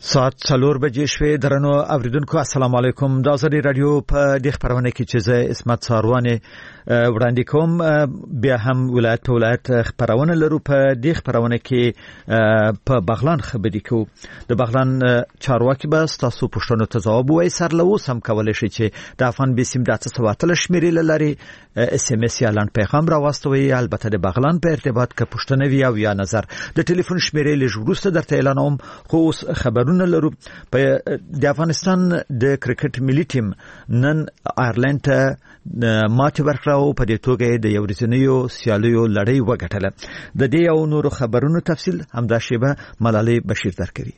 ساعت 4 بجې شوې. درنو اوریدونکو السلام علیکم. د ازادي رادیو په د خبرونه کې چې زه اسمت ساروانه وړاندې کوم بیا هم ولایت په ولایت خبرونه لرو. په د خبرونه کې په بغلان خبرې کوو. د بغلان چارواکي به تاسو پوښتنو ته ځواب وایي. سرلو سم کولای شي چې د افغان بسیم د 300 شمیرې لري اس ام اس یا لاند پیغام راوستوي. البته د بغلان په ارتباط کې پوښتنه وی او یا نظر د ټلیفون شمیرې لږ درته اعلانوم. خو خبرونه لرو. په د افغانستان د کرکټ ملي ټیم نن آیرلند ته ماته ورکړو. په دې توګه د یو ورځنیو سیالیو لړۍ وګټله. د دې او نورو خبرونو تفصیل همدا شیبه ملالۍ بشیر درکوي.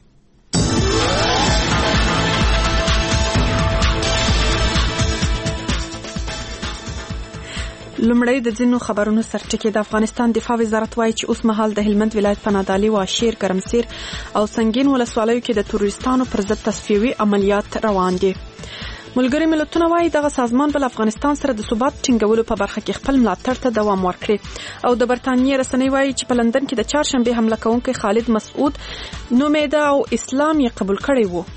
لمړی د ځینو خبرونو سرټکی. د افغانستان دفاع وزارت وایي چې اوس مهال د هلمند ولایت په نادعلي واشیر ګرمسیر او سنگین ولسوالیو کې د تروریستانو پر ضد تصفیوي عملیات روان دي. ملګری ملتونه وایي دغه سازمان بل افغانستان سره د ثبات ټینګولو په برخه کې خپل ملاتړ ته دوام ورکړي. او د برتانیې رسنۍ وایي چې په لندن کې د چهارشنبه حمله کوونکي خالد مسعود نومیده او اسلام یې قبول کړی وو.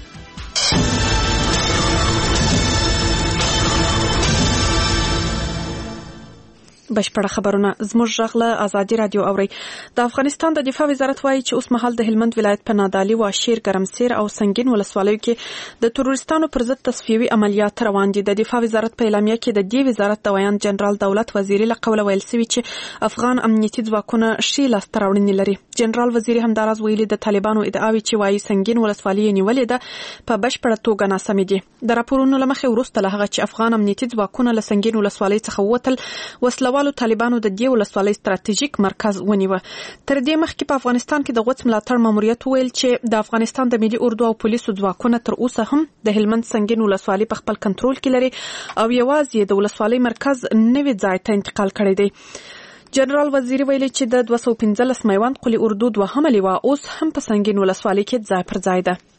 بشپړه خبرونه زموږ ژغله ازادي رادیو اوري. د افغانستان د دفاع وزارت وایي چې اوس مهال د هلمند ولایت په نادعلي واشیر ګرمسیر او سنگین ولسوالیو کې د تروریستانو پر ضد تصفیوي عملیات روان دي. د دفاع وزارت په اعلامیه کې د دې وزارت د ویان جنرال دولت وزیری له قوله ویل سوي چې افغان امنیتي ځواکونه شي لاسته راوړنې لري. جنرال وزیری همداراز ویلي د طالبانو ادعاوي چې وایي سنگین ولسوالۍ نیولې ده په بشپړه توګه ناسمې دي. د راپورونو لمخې وروسته له هغه چې افغان امنیتي ځواکونه له سنگین ولسوالۍ څخه وتل وسلوالو طالبانو د دې ولسوالۍ ستراتیژیک مرکز ونیوه. تر دې مخکې په افغانستان کې د غوڅ ملاتړ ماموریت ویل چې د افغانستان د ملي اردو او پولیسو ځواکونه تر اوسه هم د هلمند سنگین ولسوالۍ په خپل کنټرول کې لري او یوازې د ولسوالۍ مرکز نوي ځای ته انتقال کړی دی. جنرال وزیری ویلي چې د 215 میوند قلی اردو دوهمه لیوه اوس هم په سنگین ولسوالۍ کې ځای پر ځای ده.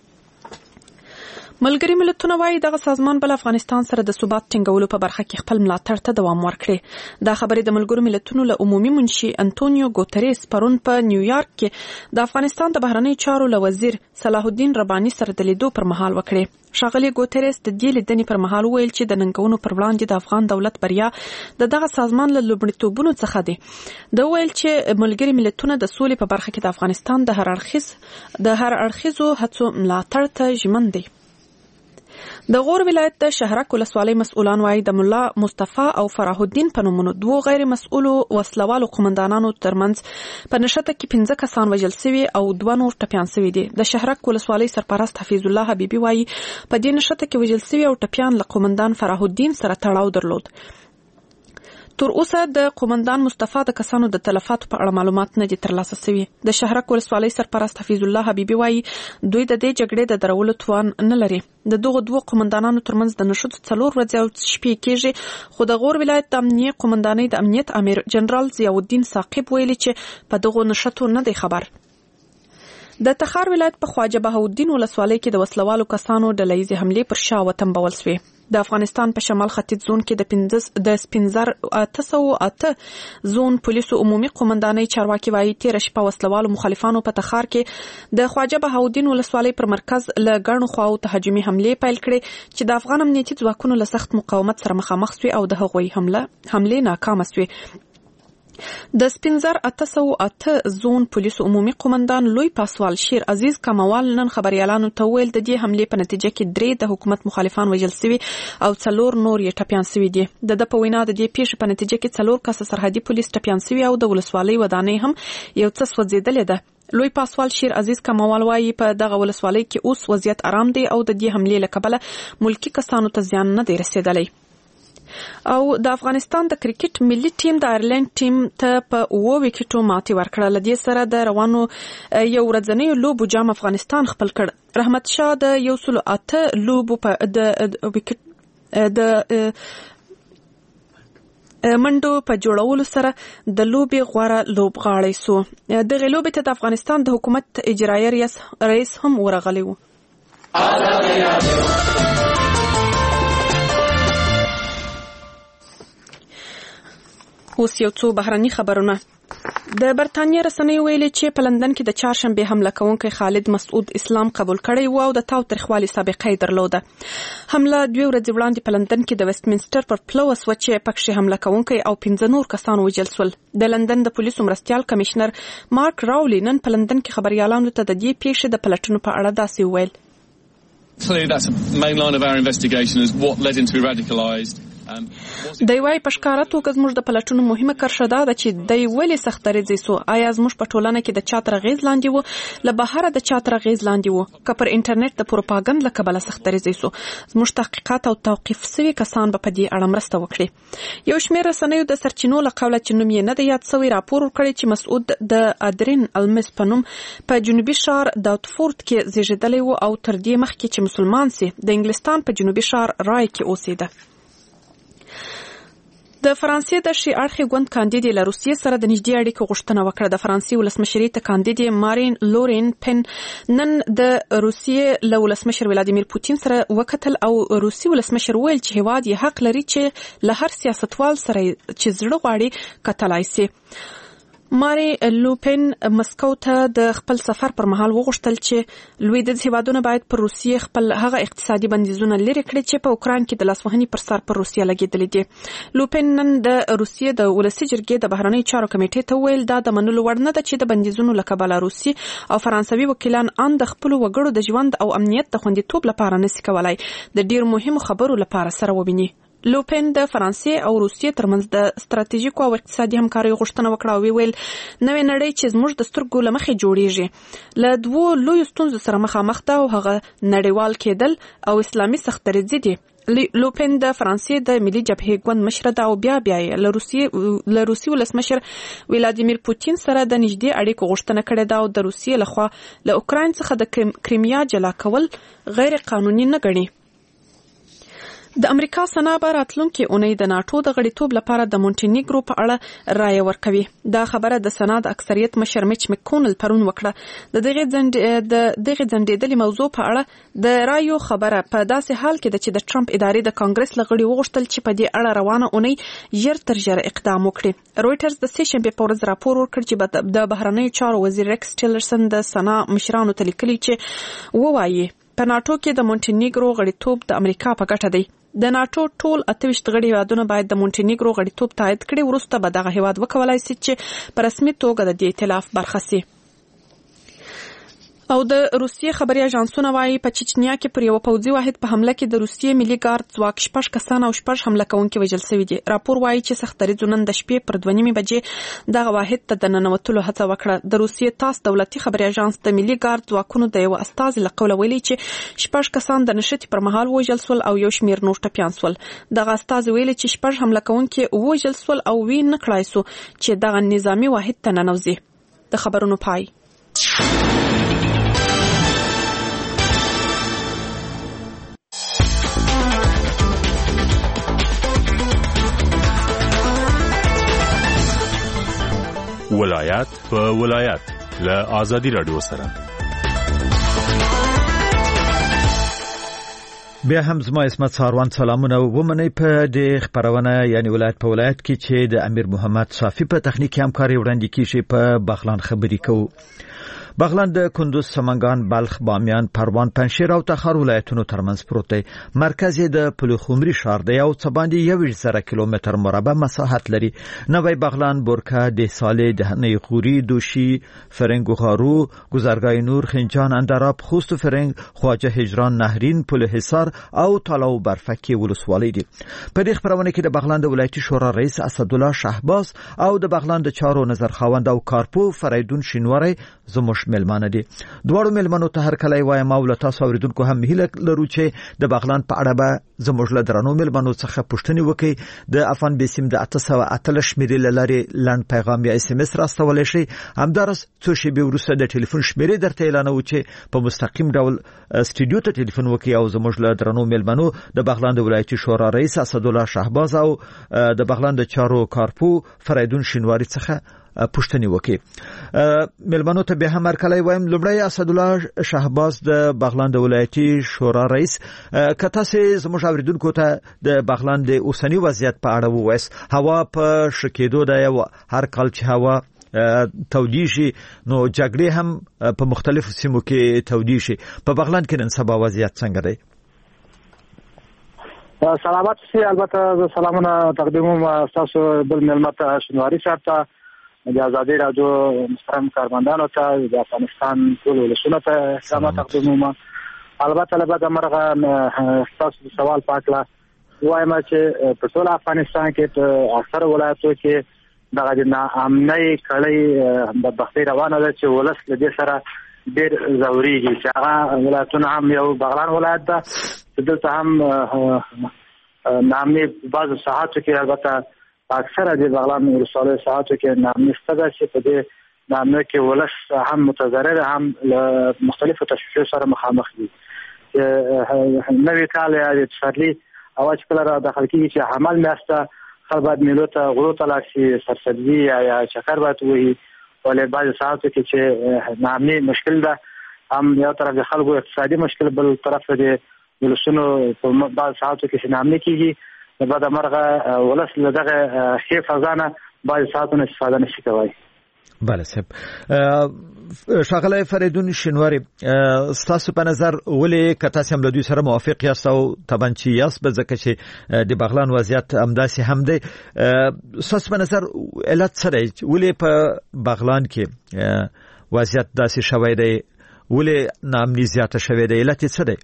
ملګری ملتونه وایي دغه سازمان بل افغانستان سره د ثبات ټینګولو په برخه کې خپل ملاتړ ته دوام ورکړي. دا خبرې د ملګرو ملتونو له عمومي منشي انټونیو ګوتریس پرون په نیویارک کې د افغانستان د بهرنی چارو له وزیر صلاح الدین رباني سره د لیدو پر مهال وکړي. ښاغلي ګوتریس د دې لیدنې پر مهال ویل چې د ننګونو پر وړاندې د افغان دولت بریا د دغه سازمان له لومړیتوبونو څخه دی. د ویل چې ملګری ملتونه د سولې په برخه کې د افغانستان د هر اړخیزو هڅو ملاتړ ته ژمن دي. د غور ولایت د شهرک ولسوالۍ مسؤلان وایي د ملا مصطفی او فرح الدین په نومونو دوه غیر مسؤلو وسلوالو قومندانانو ترمنځ په نشته کې 15 کسان وژل شوي او 2 نور ټپیان شوي دي. د شهرک ولسوالۍ سرپرست حفیظ الله حبیبي وایي په دې نشته کې وژل شوي او ټپیان له قومندان فرح الدین سره تړاو درلود. تر اوسه د قومندان مصطفی د کسانو د تلفاتو په اړه معلومات نه دي ترلاسه شوي. د شهرک ولسوالۍ سرپرست حفیظ الله حبیبي وایي دوی د دې جګړې د درولو توان نه لري. د دغه دوه قومندانانو ترمنځ د نشټو 4 ورځې او شپې کېږي. خو د غور ولایت د امنیه قومندانۍ د امنیت امیر جنرال ضیاء الدین ثاقب ویلي چې په دغه نشټو نه دی خبر. د تخار ولایت په خواجه بهاءالدین ولسوالۍ کې د وسلوالو کسانو ډلهیزې حملې پر شا وتمبول شوې. د افغانستان په شمال ختیځ زون کې د سپینزر 808 زون پولیسو عمومي قومندانۍ چارواکي وایي تیر شپه وسلوالو مخالفانو په تخار کې د خواجه بهاءالدین ولسوالۍ پر مرکز له ګڼو خواو تهاجمي حملې پیل کړې چې د افغان امنیتي ځواکونو له سخت مقاومت سره مخامخ شوي او د هغوی حملې ناکامه شوي. د سپینزر 808 زون پولیسو عمومي قومندان لوی پاسوال شیر عزیز کموال نن خبريالانو ته ویل د دې حملې په نتیجه کې 3 د حکومت مخالفان وژل شوي او 4 نور یې ټپیان شوي دي. د په وینا د دې پیښې په نتیجه کې 4 کس سرحدي پولیس ټپیان شوي او د ولسوالۍ ودانۍ هم یو څه سوځېدلې ده. لوی پاسوال شیر عزیز کموال وایي په دغه ولسوالۍ کې اوس وضعیت آرام دی او د دې حملې له کبله ملکی کسانو ته زیان نه دی رسیدلی. او د افغانستان د کرکټ ملي ټیم د آیرلند ټیم ته په 9 وکټو ماتې ورکړه. لدې سره د روانو یو ورځنیو لوبو جام افغانستان خپل کړ. رحمت شاه د 108 لوبو په د منډو په جوړولو سره د لوبي غوړه لوبغاړی سو. د غلوبې ته د افغانستان د حکومت اجرایي رئیس هم ورغلی و. اوس یو څو بهرني خبرونه. د برتانیې رسنیو ویلي چې په لندن کې د چهارشنبه حمله کوونکی خالد مسعود اسلام قبول کړی و او د تاوتریخوالي سابقه یې درلوده. حمله 2 ورځې وړاندې په لندن کې د ویسټمنسټر پر پله وسوه چې پکې حمله کوونکی او 15 نور کسان وژل شول. د لندن د پولیسو مرستیال کمشنر مارک راولي نن په لندن کې خبريالانو ته د دې پیښې د پلټنو په اړه داسې وویل. Clearly that's a main line of our investigation is what led him to be radicalised. د وای په ښکارا توګه زموږ د پلټنو مهمه کرښه ده چې د ولې سخت درځي سو آیا زموږ په ټولنه کې د چاتر غیز لاندې وو له بهره د چاتر غیز لاندې وو که پر انټرنیټ د پروپاګاندا له کبله سخت درځي سو زموږ تحقیقات او توقيف سوي کسان به په دې اړه مرسته وکړي. یو شمېر رسنیو د سرچینو له قوله چې نوم یې نه دی یاد سوی راپور ورکړی چې مسعود د ادرین المس په نوم په جنوبي شهر داوتفورد کې زیږیدلی و او تر دې مخکې چې مسلمان سي د انګلستان په جنوبي شهر رای کې اوسېده. د فرانسې د شي اړخي ګوند کاندید له روسیې سره د نږدې اړیکو غوښتنه وکړه. د فرانسې ولسمشرۍ ته کاندید مارین لورین پن نن د روسیې له ولسمشر ولادیمیر پوتین سره وکتل او روسي ولسمشر ویل چې هواد یې حق لري چې له هر سیاستوال سره چې زړه غواړي کتلای شي. ماری لوپن مسکو ته د خپل سفر پر مهال وغوښتل چې لویدیځ هیوادونه باید پر روسیې خپل هغه اقتصادي بندیزونه لري کړي چې په اوکران کې د لاسوهنې پر سر پر روسیې لګیدلې دي. لوپن نن د روسیې د ولسي جرګې د بهرنیو چارو کمیټې ته ویل دا د منلو وړ نه ده چې د بندیزونو له کبله روسي او فرانسوي وکیلان ان د خپل وګړو د ژوند او امنیت د خوندیتوب لپاره نشي کولای د ډیر مهمو خبرو لپاره سره وبیني. لوپن د فرانسې او روسیې ترمنځ د ستراتیژیکو او اقتصادي همکارۍ غوښتنه وکړه او ویل نوې نړۍ چې زموږ د سترګو له مخې جوړیږي له دوو لویو ستونزو سره مخامخ ده او هغه نړیوال کېدل او اسلامي سختدریځي دي. لوپن د فرانسې د ملي جبهې ګوند مشره ده او بیا له روسي ولسمشر ولادیمیر پوتین سره د نږدې اړیکو غوښتنه کړې ده او د روسیې لخوا له اوکراین څخه د کریمیا جلا کول غیر قانوني نه ګڼي. د امریکا سنا به راتلونکي اونۍ د ناتو د غړیتوب لپاره د مونټینیګرو په اړه رائے ورکوي. دا خبره د سنا د اکثریت مشر میچ مکونل پرون وکړه. د دغه ځنډېدلې موضوع په اړه د رائے خبره په داسې حال کې ده چې د ټرمپ ادارې د کانګرس لغړي وغوښتل چې په دې اړه روانه اونۍ ژر تر ژره اقدام وکړي. رويټرز د سې شنبه په ورځ راپور ورکړ چې د بهرنیو چارو وزیر ریکس ټیلرسن د سنا مشرانو ته لیکلي چې ووایي په ناتو کې د مونټینیګرو غړیتوب د امریکا په ګټه دی. د ناتو ټول 28 غړي هیوادونه باید د مونټینیګرو غړیتوب تایید کړي وروسته به دغه هیواد وکولای شي چې په رسمي توګه د دې ائتلاف برخه شي. او د روسیې خبري اژانسونه وايي په چچنیا کې پر یو پوځي واحد په حمله کې د روسیې ملي ګارد ځواک 6 کسان او 6 حمله کوونکي وژل شوي دي. راپور وايي چې سختري نن د شپې پر 2:30 بجې دغه واحد ته د ننوتلو هڅه وکړه. د روسیې تاس دولتي خبري اژانس د ملي ګارد ځواکونو د یو استازي له قوله ویلي چې 6 کسان د نشټي پر مهال وژل شول او یو شمیر نور ټپيان شول. دغه استازي ویلي چې 6 حمله کوونکي وژل شول او وین نه کړای سو چې دغه نظامی واحد ته ننوځي. د خبرونو پای. ولایت په ولایت له آزادي رادیو سره بیا هم زما اسمت ساروان سلامونه ومنئ په دې خبرونه یعنی ولایت په ولایت کې چې د امیر محمد صافي په تخنیکی همکاري وړاندې کیږي په بغلان خبري کوو. بغلان د کندوز، سمنګان، بلخ، بامیان، پروان، پنجشیر او تخار ولایتونو ترمنځ پروت دی. مرکز یې د پلخمري ښار دی او څه باندې 1,000 کیلومتر مربع مساحت لري. نوی بغلان، بورکه، دهساله، دهنه غوري، دوشي، فرنگ غارو، گذرگاه نور، خنجان، اندراب، خوست فرنگ، خواجه هجران، نهرین، پل حصار او تالاو برفکی ولسوالۍ دي. په دې خبرونه کې د بغلان د ولایتي شورا رئیس اسدالله شهباز او د بغلان د چارو نظر خواوند او کارپو فریدون شینواری زموږ ملمانه دي. دواړو ملمنو ته هر کله وایم او تاسو اوریدونکو هم هیله لرو چې د بغلان په اړه به زموږ له درنو ملمنو څخه پوښتنه وکړي. د افغان بسیم د 808 شمیرې لارې لاند پیغام یا اس ام اس راستول شي. همدارس څو شی به ورسره د ټلیفون شمیرې درته اعلان وکړي په مستقیم ډول استډیو ته ټلیفون وکړي او زموږ له درنو ملمنو د بغلان د ولایتي شورا رئیس اسدالله شهباز او د بغلان د چارو کارپو فریدون شینواری څخه پوښتنه وکړي. ملمنو ته به هم کله وایم لومړی اسدالله شهباز د بغلان د ولایتي شورا رئیس کته سي زموږ اوریدونکو ته د بغلان د اوسنی وضعیت په اړه ووایي. هوا په شکېدو ده او هر کال چې هوا تودي شي نو جګړې هم په مختلفو سیمو کې تودي شي. په بغلان کې نن سبا وضعیت څنګه دی؟ سلامات سي. البته سلامونه تقدیموم تاسو بل ملمت شنواری صاحب ته، د آزادي رادیو محترم کارمندانو ته، د افغانستان ټول ولسونو ته سلام تقدیموم. البته له بعد مرغه تاسو سوال پاکلا وایم چې په ټول افغانستان کې په اکثر ولایتونو کې دغه د ناامنۍ کړۍ د بختي روانه ده چې ولس له دې سره ډېر ضروري چې هغه ولایتونه هم یو بغلان ولایت ده چې دلته هم نامنۍ بعض ساعتو کې البته اکثره د بغلان ولسوالۍ ساعتو کې نامنۍ ستده چې په دې نامنۍ کې ولس هم متضرر هم له مختلفو تشویشونو سره مخامخ دي. نوی کال یا پسرلی اواز کله را داخل کیږي چې حمل میاشته خلک باید میلو ته غرو ته لاړ شي، سرسبزي یا چکر باید وهي، ولې بعضې ساعتو کې چې نامنۍ مشکل ده، هم یو طرف د خلکو اقتصادي مشکل، بل طرف د ولسونو په بعض ساعتو کې چې نامنۍ کیږي د بعد مرغه ولس له دغه ښې فضا نه بعضې ساعتو نه استفاده نشي کولی. بله صاحب. ښاغلی فریدون شینواری، ستاسو په نظر ولې که تاسو هم له دوی سره موافق یاست او طبعا چې یاست به ځکه چې د بغلان وضعیت همداسې هم دی، ستاسو په نظر علت څه دی؟ ولې په بغلان کې وضعیت داسې شوی دی؟ ولې ناامني زیاته شوې ده؟ علت یې څه دی؟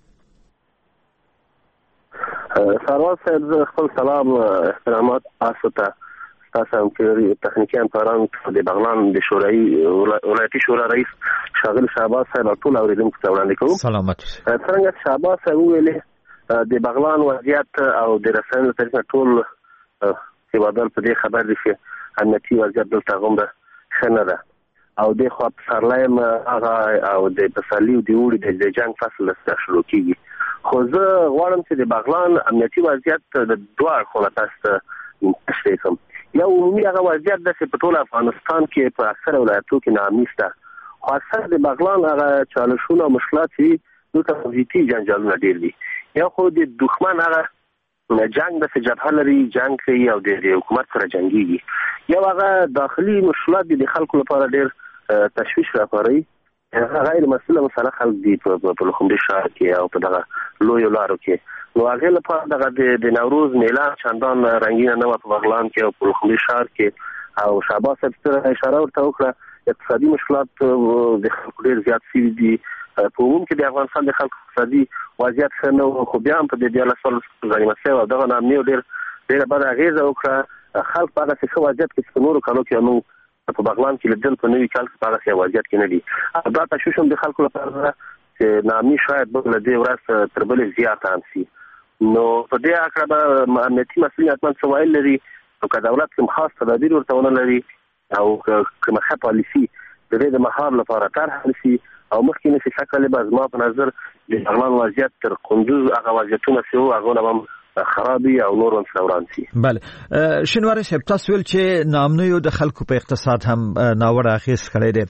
سروان صاحب خپل سلام احترامات تاسو ته، تاسو هم کې تخنیکی همکاران د بغلان د شورای ولایتي شورا رئیس ښاغلي شهباز صاحب ټول اوریدونکو ته وړاندې کوم. سلامت. څنګه شهباز صاحب ویلي د بغلان وضعیت او د رسنیو طریقه ټول هیوادوال په دې خبر دي چې امنیتي وضعیت دلته غومره ښه نه ده او د خو پسرلیم هغه او د پسرلي او د اوړي د جنگ فصل سره شروع کیږي. خو زه غواړم چې د بغلان امنیتي وضعیت د دوه اړخونو تاسو ته تشریح کړم. یو عمومي هغه وضعیت ده چې په ټول افغانستان کې په اکثره ولایتونو کې ناامني شته، خو اکثر د بغلان هغه چالشونه او مشکلات چې دلته وضعیتي جنجالونه ډېر دي. یا خو د دښمن هغه جنگ د جبهه لري، جنگ کوي او د حکومت سره جنګيږي، یا هغه داخلي مشکلات د خلکو لپاره ډېر تشویش راپاروي. غیر مسؤله مثلا خلک دي په لوخمدي ښار کې او په دغه لویو لارو کې، نو هغه لپاره دغه د نوروز میله چندان رنگینه نه و په بغلان کې او په لوخمدي ښار کې. او شهباز صاحب اشاره ورته وکړه اقتصادي مشکلات د خلکو ډېر زیات شوي دي. په عموم کې د افغانستان د خلکو اقتصادي وضعیت ښه نه و، خو بیا هم په دې 14 غنیمت شوی او دغه ناامني ډېره بده اغېزه وکړه. خلک په هغه ښه وضعیت کې په نورو کالو کې موږ په بغلان کې لیدل په نوي کال کې په هغه وضعیت کې نه دي. دا تشویش هم د خلکو لپاره چې ناامني شاید بل له دې ورځ تر بلې زیاته هم شي. نو په دې اړه به امنیتي مسؤلین حتما څه ویل لري، نو که دولت کوم خاص تدابیر ورته ونه لري او کومه ښه پالیسي د دې د مهار لپاره طرح نشي او مخکې نشي شکل به زما په نظر د بغلان وضعیت تر قندوز هغه وضعیتونه چې وو هغه هم خرابي او نور هم څوران شي. بله شینواری صاحب، تاسو ویل چې ناامنیو د خلکو په اقتصاد هم ناوړه اغېز کړی دی.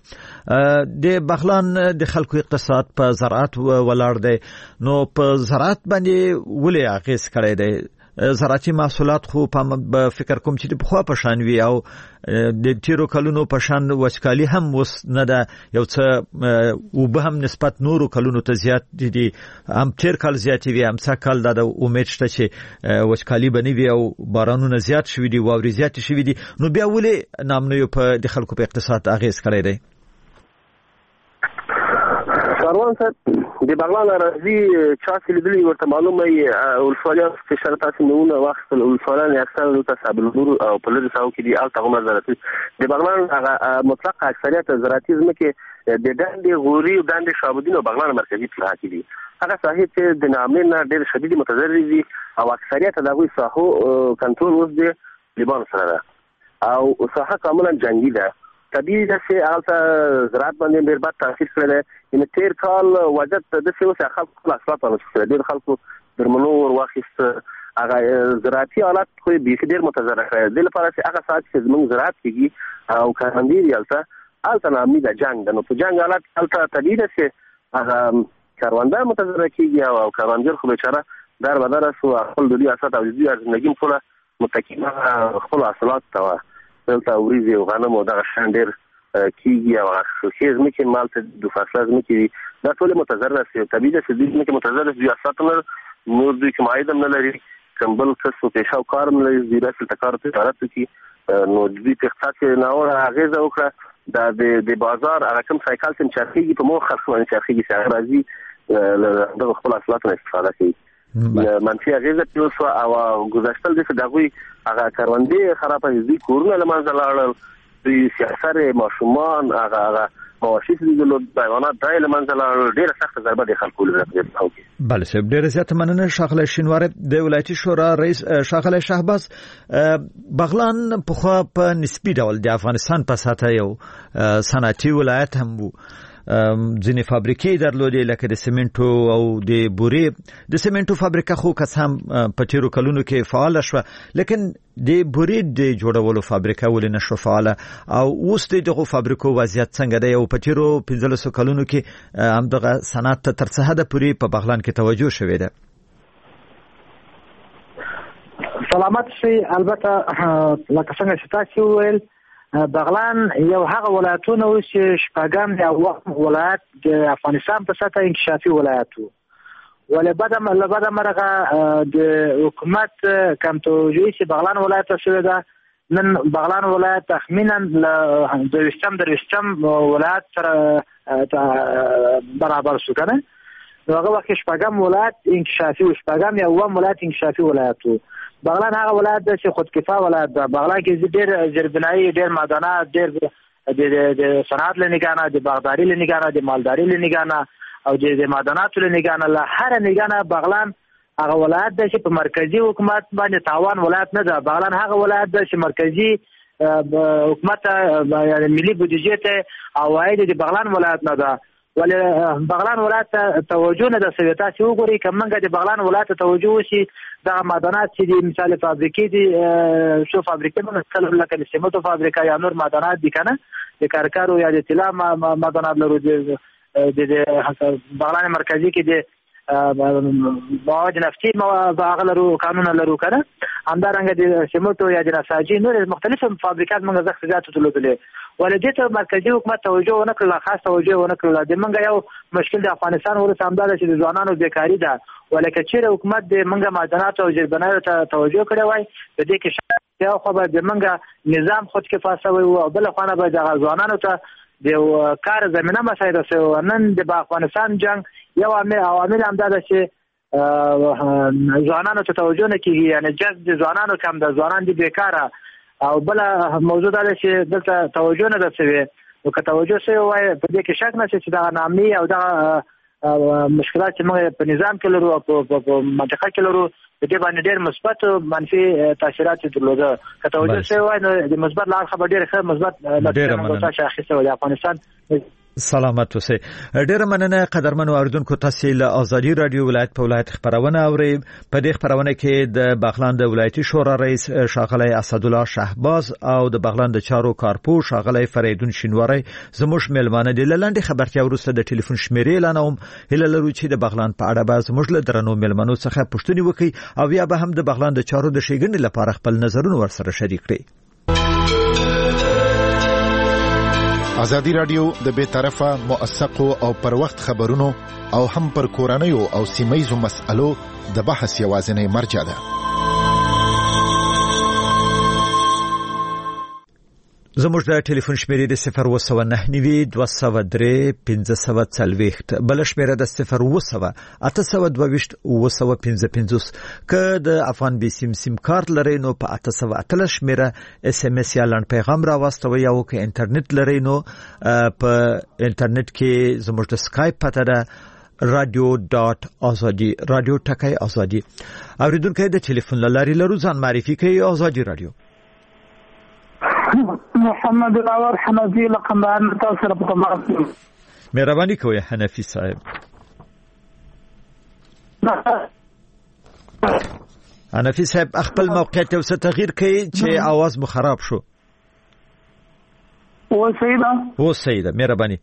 د بغلان د خلکو اقتصاد په زراعت ولاړ دی، نو په زراعت باندې ولې اغېز کړی دی؟ زراعتي محصولات خو په فکر کوم چې په خوا په شان وي او د تیرو کلونو په شان وچکالي هم وس نه ده، یو څه وبه هم نسبت نورو کلونو ته زیات دي، هم تیر کال زیات وي، هم څه کال د امید شته چې وچکالي بنوي وي او بارانونه زیات شوي دي، واوري زیات شوي دي. نو بیا ولې ناامنیو په د خلکو په اقتصاد اغېز کړی دی؟ سروان صاحب د بغلان راځي چا چې لیدلي ورته معلومه یې ولسوالیان چې شرط تاسو نمونه واخیستل ولسوالیان اکثر دلته صابلنور او په لرې ساحو کې دي هلته هغومره زراعتي د بغلان هغه مطلق اکثریت زراعتي ځمکې د ډنډې غوري او ډنډې شابودین او بغلان مرکزي ساحه کې دي. هغه ساحې چې د ناامنۍ نه ډېر شدید متضرر دي او اکثریت د هغوی ساحو کنټرول اوس د طالبانو سره ده او ساحه کاملا جنګي ده. طبیعي ده چې هلته زراعت باندې ډېر بد تاثیر کړی دی. یعنې تېر کال وضعیت داسې و چې خلکو خپل حاصلات رامنځته کړي، ډېر خلکو درملو ور واخیست، هغه زراعتي آلات خو یې بیخي ډېر متضرر کړی. دې لپاره چې هغه ساعت چې زموږ زراعت کېږي او کروندې دي هلته ناامني ده، جنګ ده. نو په جنګ حالات هلته طبیعي ده چې هغه کرونده متضرر کېږي او کروندګر خو بیچاره در بدره شو، خپل د دوی اسات او د دوی زندګي ټوله متکي خپلو حاصلاتو ته وه. دلته وریځې او غنم او دغه شیان ډېر کیږي او شوشیز مکه مالته د فاصله مکه دا ټول متضرر شي طبيعي ده چې مکه متضرر دي اساسا نور دوی کوم عاید نه لري کمبل څه پیښو کار نه لري د رسل تکار تجارت کی نو دوی په اقتصاد نه اور هغه ځوکړه د بازار هغه کوم سایکل چې چرخیږي په مو خرڅونه چرخیږي چې راځي د خپل اصلاحاتو استفاده کوي منفي هغه څه او گذشتل د دغوی هغه کاروندې خرابې دي کورونه لمنځه لاړل د سیاست ماشومان هغه مواشیس دي له حیوانات دای لمنځه لاړل ډیره سخت ضربه د خلکو لپاره بله صاحب ډیره زیاته مننه شاغله شینواری د ولایتي شورا رئیس شاغله شهباز بغلان په خو په نسبی ډول د افغانستان په ساته یو صنعتي ولایت هم وو ځینې فابریکې درلودې لکه د سیمنټو او د بورې د سیمنټو فابریکه خو کسان په تیرو کلونو کې فعال شوه لیکن د بورې د جوړولو فابریکه ولې نشو فعال او اوس دغه فابریکو وضعیت څنګه دی او په تیرو 15 کلونو کې همدغه صنعت تر څه حد پورې په بغلان کې توجه شوې ده سلامت شي البته لکه څنګه چې تاسو ویل بغلان یو هغه ولایتونه چې شپږم د ولایت د افغانستان په سطح انکشافي ولایت وو ولې مرغه د حکومت کم توجیه چې بغلان ولایت شوی ده نن بغلان ولایت تخمینا د وشتم ولایت سره برابر شو کنه هغه وخت شپږم ولایت انکشافي او شپږم یو ولایت انکشافي ولایت وو بغلان هغه ولایت د خودکفا ولایت ده بغلان کې ډېر زربنایي ډېر معدنات ډېر د صنعت لنګانه د باغداري لنګانه د مالداري لنګانه او د معدنات لنګانه له هر لنګانه بغلان هغه ولایت د په مرکزی حکومت باندې تاوان ولایت نه ده بغلان هغه ولایت د مرکزی حکومت یعنی ملي بودیجه ته عواید د بغلان ولایت نه ده ولې بغلان ولایت توجه نه د سویتا چې وګوري کومه د بغلان ولایت توجه وشي د معدنات چې د مثال فابریکې دي شو فابریکې مثلا لکه د سیمنټو فابریکه یا نور معدنات دي کنه د کارکارو یا د طلا معدنات لرو د بغلان مرکزی کې د مواد نفتي هغه لرو قانون لرو کنه همدارنګه د سیمنټو یا د نساجي نور مختلف فابریکات موږ زخ زیات تلودلې ولې ته مرکزی حکومت توجه ونکړه خاص توجه ونکړه د منګه یو مشکل د افغانستان ورته همدار چې د ځوانانو بیکاری ده ولکه چې حکومت د منګه معدنات او جربنایو ته توجه کړی وای د دې کې یو خو به د منګه نظام خود کې فاسوي او بل خانه به د ځوانانو ته د کار زمينه مسایده سو نن د افغانستان جنگ یو عوامل هم ده چې ځوانانو ته توجه نه کیږي یعنی جذب د ځوانانو کم د ځوانان دي بیکاره او بل موضوع ده چې دلته توجه نه ده او که توجه شوی وای په دې کې شک نشته چې دا نامي او دا مشکلات چې موږ په نظام کې لرو او په منطقه کې لرو د دې باندې ډېر مثبت او منفي تاثیرات درلوده که توجه شوی وای نو د مثبت لار خبر ډېر ښه مثبت نتیجه شاخصه د افغانستان سلامت اوسئ ډیره مننه قدرمنو اوریدونکو تاسو له ازادي رادیو ولایت په ولایت خبرونه اورئ په دې خبرونه کې د بغلان د ولایتي شورا رئیس شاغلی اسدالله شهباز او د بغلان د چارو کارپو شاغلی فریدون شینواری زموږ ملمانه دي لاندې خبرتیا ورسته د ټلیفون شمیرې اعلانوم هله لرو چې د بغلان په اړه به زموږ له درنو ملمنو څخه پوښتنه وکړي او یا به هم د بغلان د چارو د شیګنې لپاره خپل نظرونه ورسره شریک کړي ازادي رادیو د بے طرفه موثقو او پر وخت خبرونو او هم پر کورنیو او سیمایزو مسألو د بحث یوازینی مرجع ده. زموږ د ټلیفون شمیرې د 02992031540 بل شمیره د 080822555 که د افغان بي سیم کارت لري نو په 813 شمیره اس ام اس یا لړ پیغام راوستوي او که انټرنیټ لري نو په انټرنیټ کې زموږ د سکایپ پته ده radio.azadi radio ټکای ازادي اوریدونکو د ټلیفون لاري لرو ځان معرفي کوي ازادي رادیو محمد الاول حنفی لقمان تاسو په تمام مهرباني کوئ حنفی صاحب حنفی صاحب خپل موقعیت او څه تغییر کړي چې आवाज مو خراب شو و سیدا مهرباني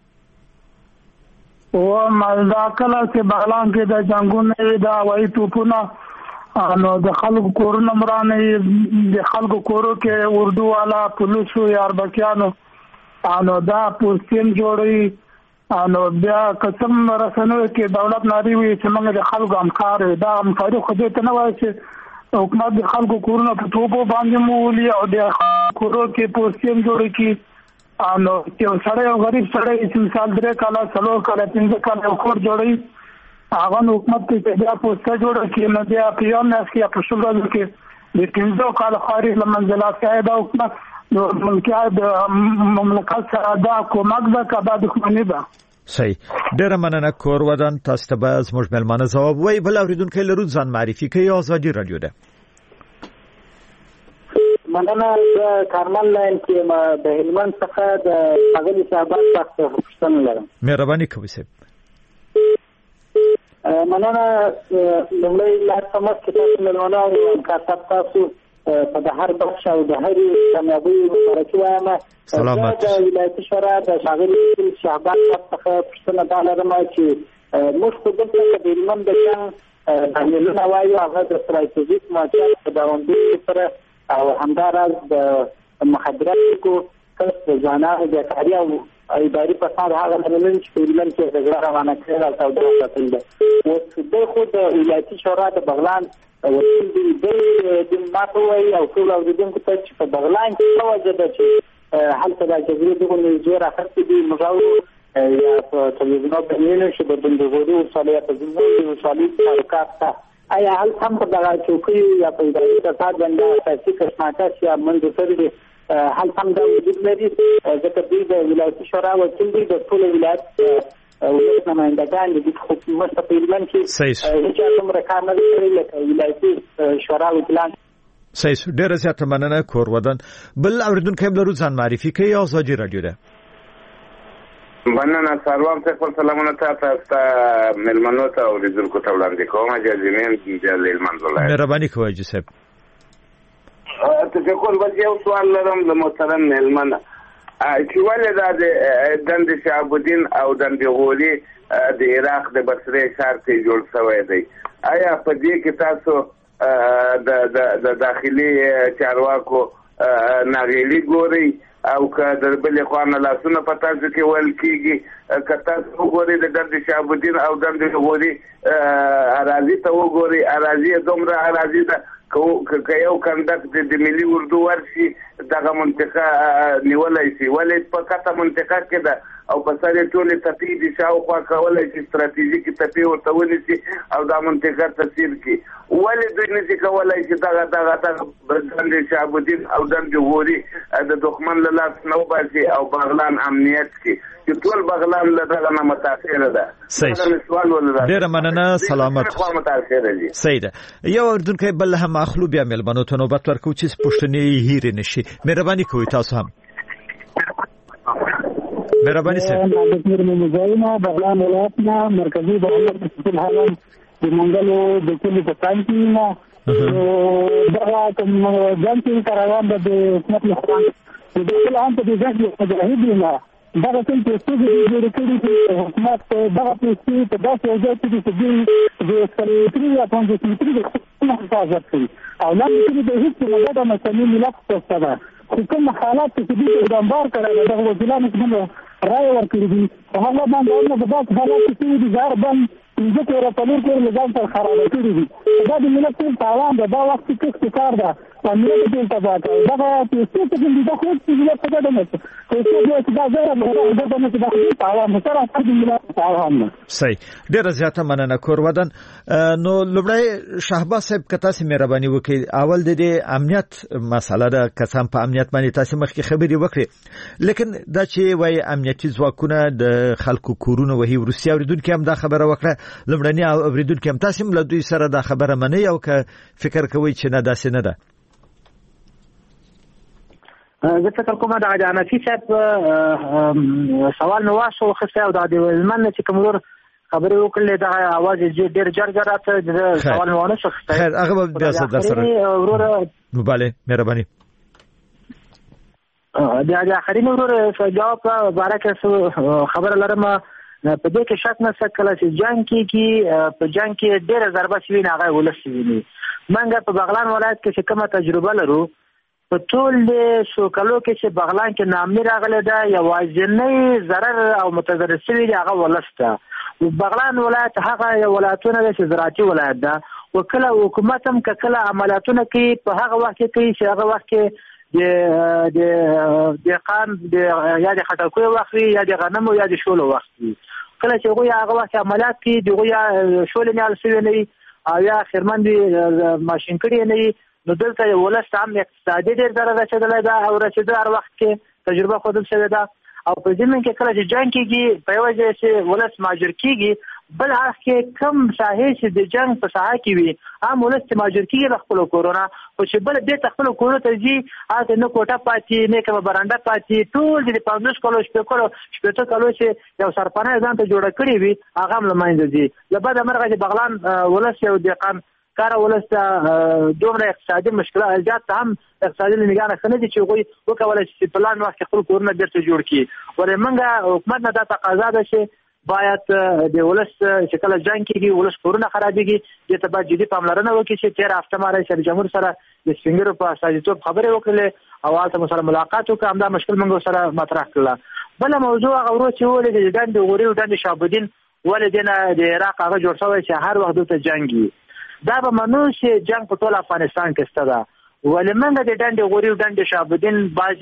و مالدا کله چې بغلان کې د جنگونو دا وایي توپونه نو د خلکو کورونه مرانه د خلکو کورو کې اردو والا پولیسو یا اربکیانو نو دا پوسټین جوړي نو بیا قسم رسنو کې دولت ناری وي چې موږ د خلکو همکار دا همکاري خو دې ته نه وایي چې حکومت د خلکو کورونه په توپو باندې مولي او د کورو کې پوسټین جوړي کی نو چې سړی غریب سړی چې مثال 3 کاله 4 کاله 5 کاله کور جوړي هغه حکومت ته بیا پوسټ جوړ کړي نو بیا په یو نه کې په شول ورځ کې د 15 کال خارج لمنځلات کې دا حکومت نو ملکیت مملکت سره دا کومک ده کدا دښمنی ده. صحیح. ډیره مننه کور ودان تاسو ته به زموږ ملمانه ځواب وای. بل اوریدونکو لرو ځان معرفي کوي. آزادي رادیو ده. مننه کارمل لاین کې ما د هلمند څخه د غلي صاحبات تاسو پوښتنه لرم. مهرباني کوئ سه. مننه لومړی لا سمات کې تاسو ملمانه او کاتب تاسو په د هر بخش او د هر کامیابی مبارکي وایم. سلامات. د ولایتي شورا د شاغلي شعبان څخه پوښتنه دا لرم چې موږ خو دلته د هلمند د جنګ عملونه وایو هغه د ستراتیژیک موقعیت په دوامدارۍ سره او همداراز د مخدراتو کسب ځوانانو د کاري او اداري فساد هغه لرل چې په هلمند کې د غیر روانه کړل او توجه ساتل ده. اوس د خود د ولایتي شورا د بغلان وکیل د ماتوي او ټول اوریدونکو ته چې په بغلان کې توجه ده چې هلته د جزیره دغه زیره خاصه دي مجاور یا په تلویزیون باندې چې د بندګوري او صالحه تجربه او صالح حرکت آیا هل هم په دغه چوکۍ یا په اداري فساد باندې اساسي کشمکش یا منځ دي هل هم دا وجود لري ځکه د ولایتي شورا وکیل دي د ټول ولایت ولایت نمائندگان د حکومت په هلمند کې چې کوم رقم لري لکه ولایتي شورا وکیلان. صحیح. ډیره زیاته مننه کور ودان. بل اوریدونکو هم لرو ځان معرفي کوي. آزادي رادیو ده. مننه سروان څخه سلامونه تاسو ملمنو ته اوریدونکو ته وړاندې کوم. جزمین د هلمند ولایت. مهرباني کوئ جسب. ته کوم بل یو سوال لرم د محترم ملمنه چې ولې د دند شعبالدین او دند غوري د عراق د بصره ښار کې جوړ شوی دی. آیا په دې کې تاسو د داخلي چارواکو ناغېلي ګوري او که د بلې خوا نه لاسونه په تاسو کې ویل کېږي که تاسو وګورئ د دند شعبالدین او دند غوري اراضي ته وګورئ اراضي دومره اراضي ده که یو کندک د ملي اردو ورشي دغه منطقه نیولای شي ولې په کته منطقه کې ده او په سره ټولې تپې دي شاوخوا کولی شي ستراتیژیکې تپې ورته ونیسي او دا منطقه تصویر کړي ولې دوی نشي کولی چې دغه دند شعبالدین او دند غوري د دښمن له لاس نه وباسي او بغلان امنیت کړي چې ټول بغلان له دغه نه متاثره ده. صحیح. ډیره مننه. سلامت. صحیح ده. یو اوریدونکی بل هم اخلو بیا ملمنو ته نوبت ورکو چې پوښتنې هېرې نشي. مهرباني کوئ تاسو هم. مهرباني سره. د مزاینا بغلان ولایت نه مرکزی بغلان په حالم د منګلو د کلی په ځای کې نه دا کوم ځانګړي کاروان د حکومت له خوا د ټول عام په ځای کې مجاهد نه دا څنګه چې څه د کلی حکومت دا په څه په داسې ځای کې چې د سلطنت یا پنځه حفاظت کوي او لاندې د هیڅ مدد نه کوي ملت څه ده کوم حالات چې د دمبار کړه د وزیرانو څخه رائے ورکړي دي هغه باندې د باب حالات چې د ځار باندې ځکه راپلور کول ځان تر خراب کړی دي دا د ملت په تاوان ده دا وخت کې کار ده امنیت دې ته باندې دا په څه کې د خو چې ملت څه ده نه څه دا زره مهمه ده چې د تاوان سره د ملت تاوان. صحیح. ډیره زیاته مننه کور ودان. نو لومړی شهباز صاحب که تاسو مهرباني وکړئ اول د امنیت مسله ده کسان په امنیت باندې تاسو مخکې خبرې وکړي لیکن دا چې وای امنیتي ځواکونه د خلکو کورونه وهي روسیا اوریدونکو هم دا خبره وکړه لمړنی اوریدونکو هم تاسو له دوی سره دا خبره منئ او که فکر کوئ چې نه داسې نه ده. زه فکر کوم دا د انفي صاحب سوال نو واسو خسته او د هلمند چې کومور خبرې وکړلې دا आवाज ډېر جرګه راته د سوال نو ونه شخصه. خیر هغه به بیا در سره ورور بله مهرباني. د اخرین ورور جواب بارکه خبر لرم په دې کې شک نه کله چې جنگ کې په جنگ کې ډېر ضربه شوی نه هغه ولسی ویني. منګه په بغلان ولایت کې کومه تجربه لرو په ټول د سوکلو کې چې بغلان کې نامني راغلی دا یوازینی ضرر او متضرر شوی دی هغه ولسته. بغلان ولایت هغه یو ولایتونه دی چې زراعتي ولایت ده او کله حکومت هم کله عملیاتونه کوي په هغه وخت کې کوي چې هغه وخت کې د قام یا د خټکوي وخت یا د غنمو یا د شولو وخت کله چې هغه وخت عملیات کوي دغه یا شولې نه السوي نه او یا خیرمن دي ماشين کړي نه نو دلته ولست هم اقتصادي ډېر ضرر رسیدلی ده او رسیدل هر وخت کې تجربه ښودل شوې ده او په ضمن کې کله چې جنګ کېږي په یوه ځای چې ولس مهاجر کېږي بل اړخ کې کم ساحې چې د جنګ په ساحه کې وي عام ولس چې مهاجر کېږي له خپلو کورونه خو چې بل بېرته خپلو کورونو ته ځي هلته نه کوټه پاتې نه کومه برنډه پاتې ټول د 50 کالو شپېته کالو چې یو سرپناه ځان ته جوړه کړې وي هغه هم له منځه ځي. له بده مرغه چې بغلان ولس یو دهقان کار ولس دومره اقتصادي مشکلات زیات هم اقتصادي لنګانه خنه دي چې هغوی وکولای شي په پلان وخت خپل کورونه بیرته جوړ کړي. ولې موږ حکومت نه دا تقاضا ده چې باید د ولس چې کله جنګ کېږي ولس کورونه خرابېږي دې ته باید جدي پاملرنه وکړي چې تېره هفته ما رئیس جمهور سره د سپین ږیرو په استازیتوب خبرې وکړلې او هلته مو سره ملاقات وکړه همدا مشکل موږ سره مطرح کړله. بله موضوع هغه ورځ چې ولې د ډنډ غوري او ډنډ شهابالدین ولې دې نه د عراق هغه جوړ شوی چې هر وخت دلته جنګ وي دا به منو چې جنگ په ټول افغانستان کې شته ده. ولې موږ د ډنډ غوري او ډنډ شهابالدین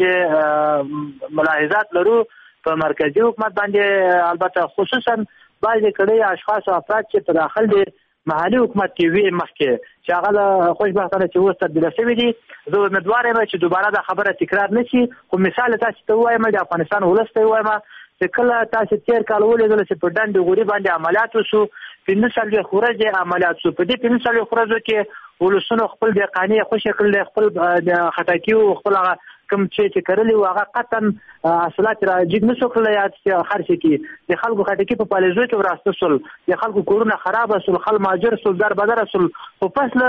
بعضې ملاحظات لرو په مرکزي حکومت باندې البته خصوصا بعضې کړي اشخاص او افراد چې په داخل د محلي حکومت کې وي مخکې چې هغه له خوشبختانه چې اوس تبدیله شوي دي. زه امیدوار یم چې دوباره دا خبره تکرار نه شي. خو مثال تاسو ته ووایم د افغانستان ولس ته ووایم چې کله تاسو تېر کال ولیدل چې په ډنډ غوري باندې عملیات وشو 15 ورځې عملیات شو. په دې 15 ورځو کې ولسونو خپل دهقاني خوشې کړل خپل د خټکي او خپل کوم چې کرلی و هغه قطعا حاصلات را جګ نشو کړل یا خرڅ کړي د خلکو خټکي په پالیزو کې وراسته شول د خلکو کورونه خراب شول خل ماجر شول در بدر شول په فصل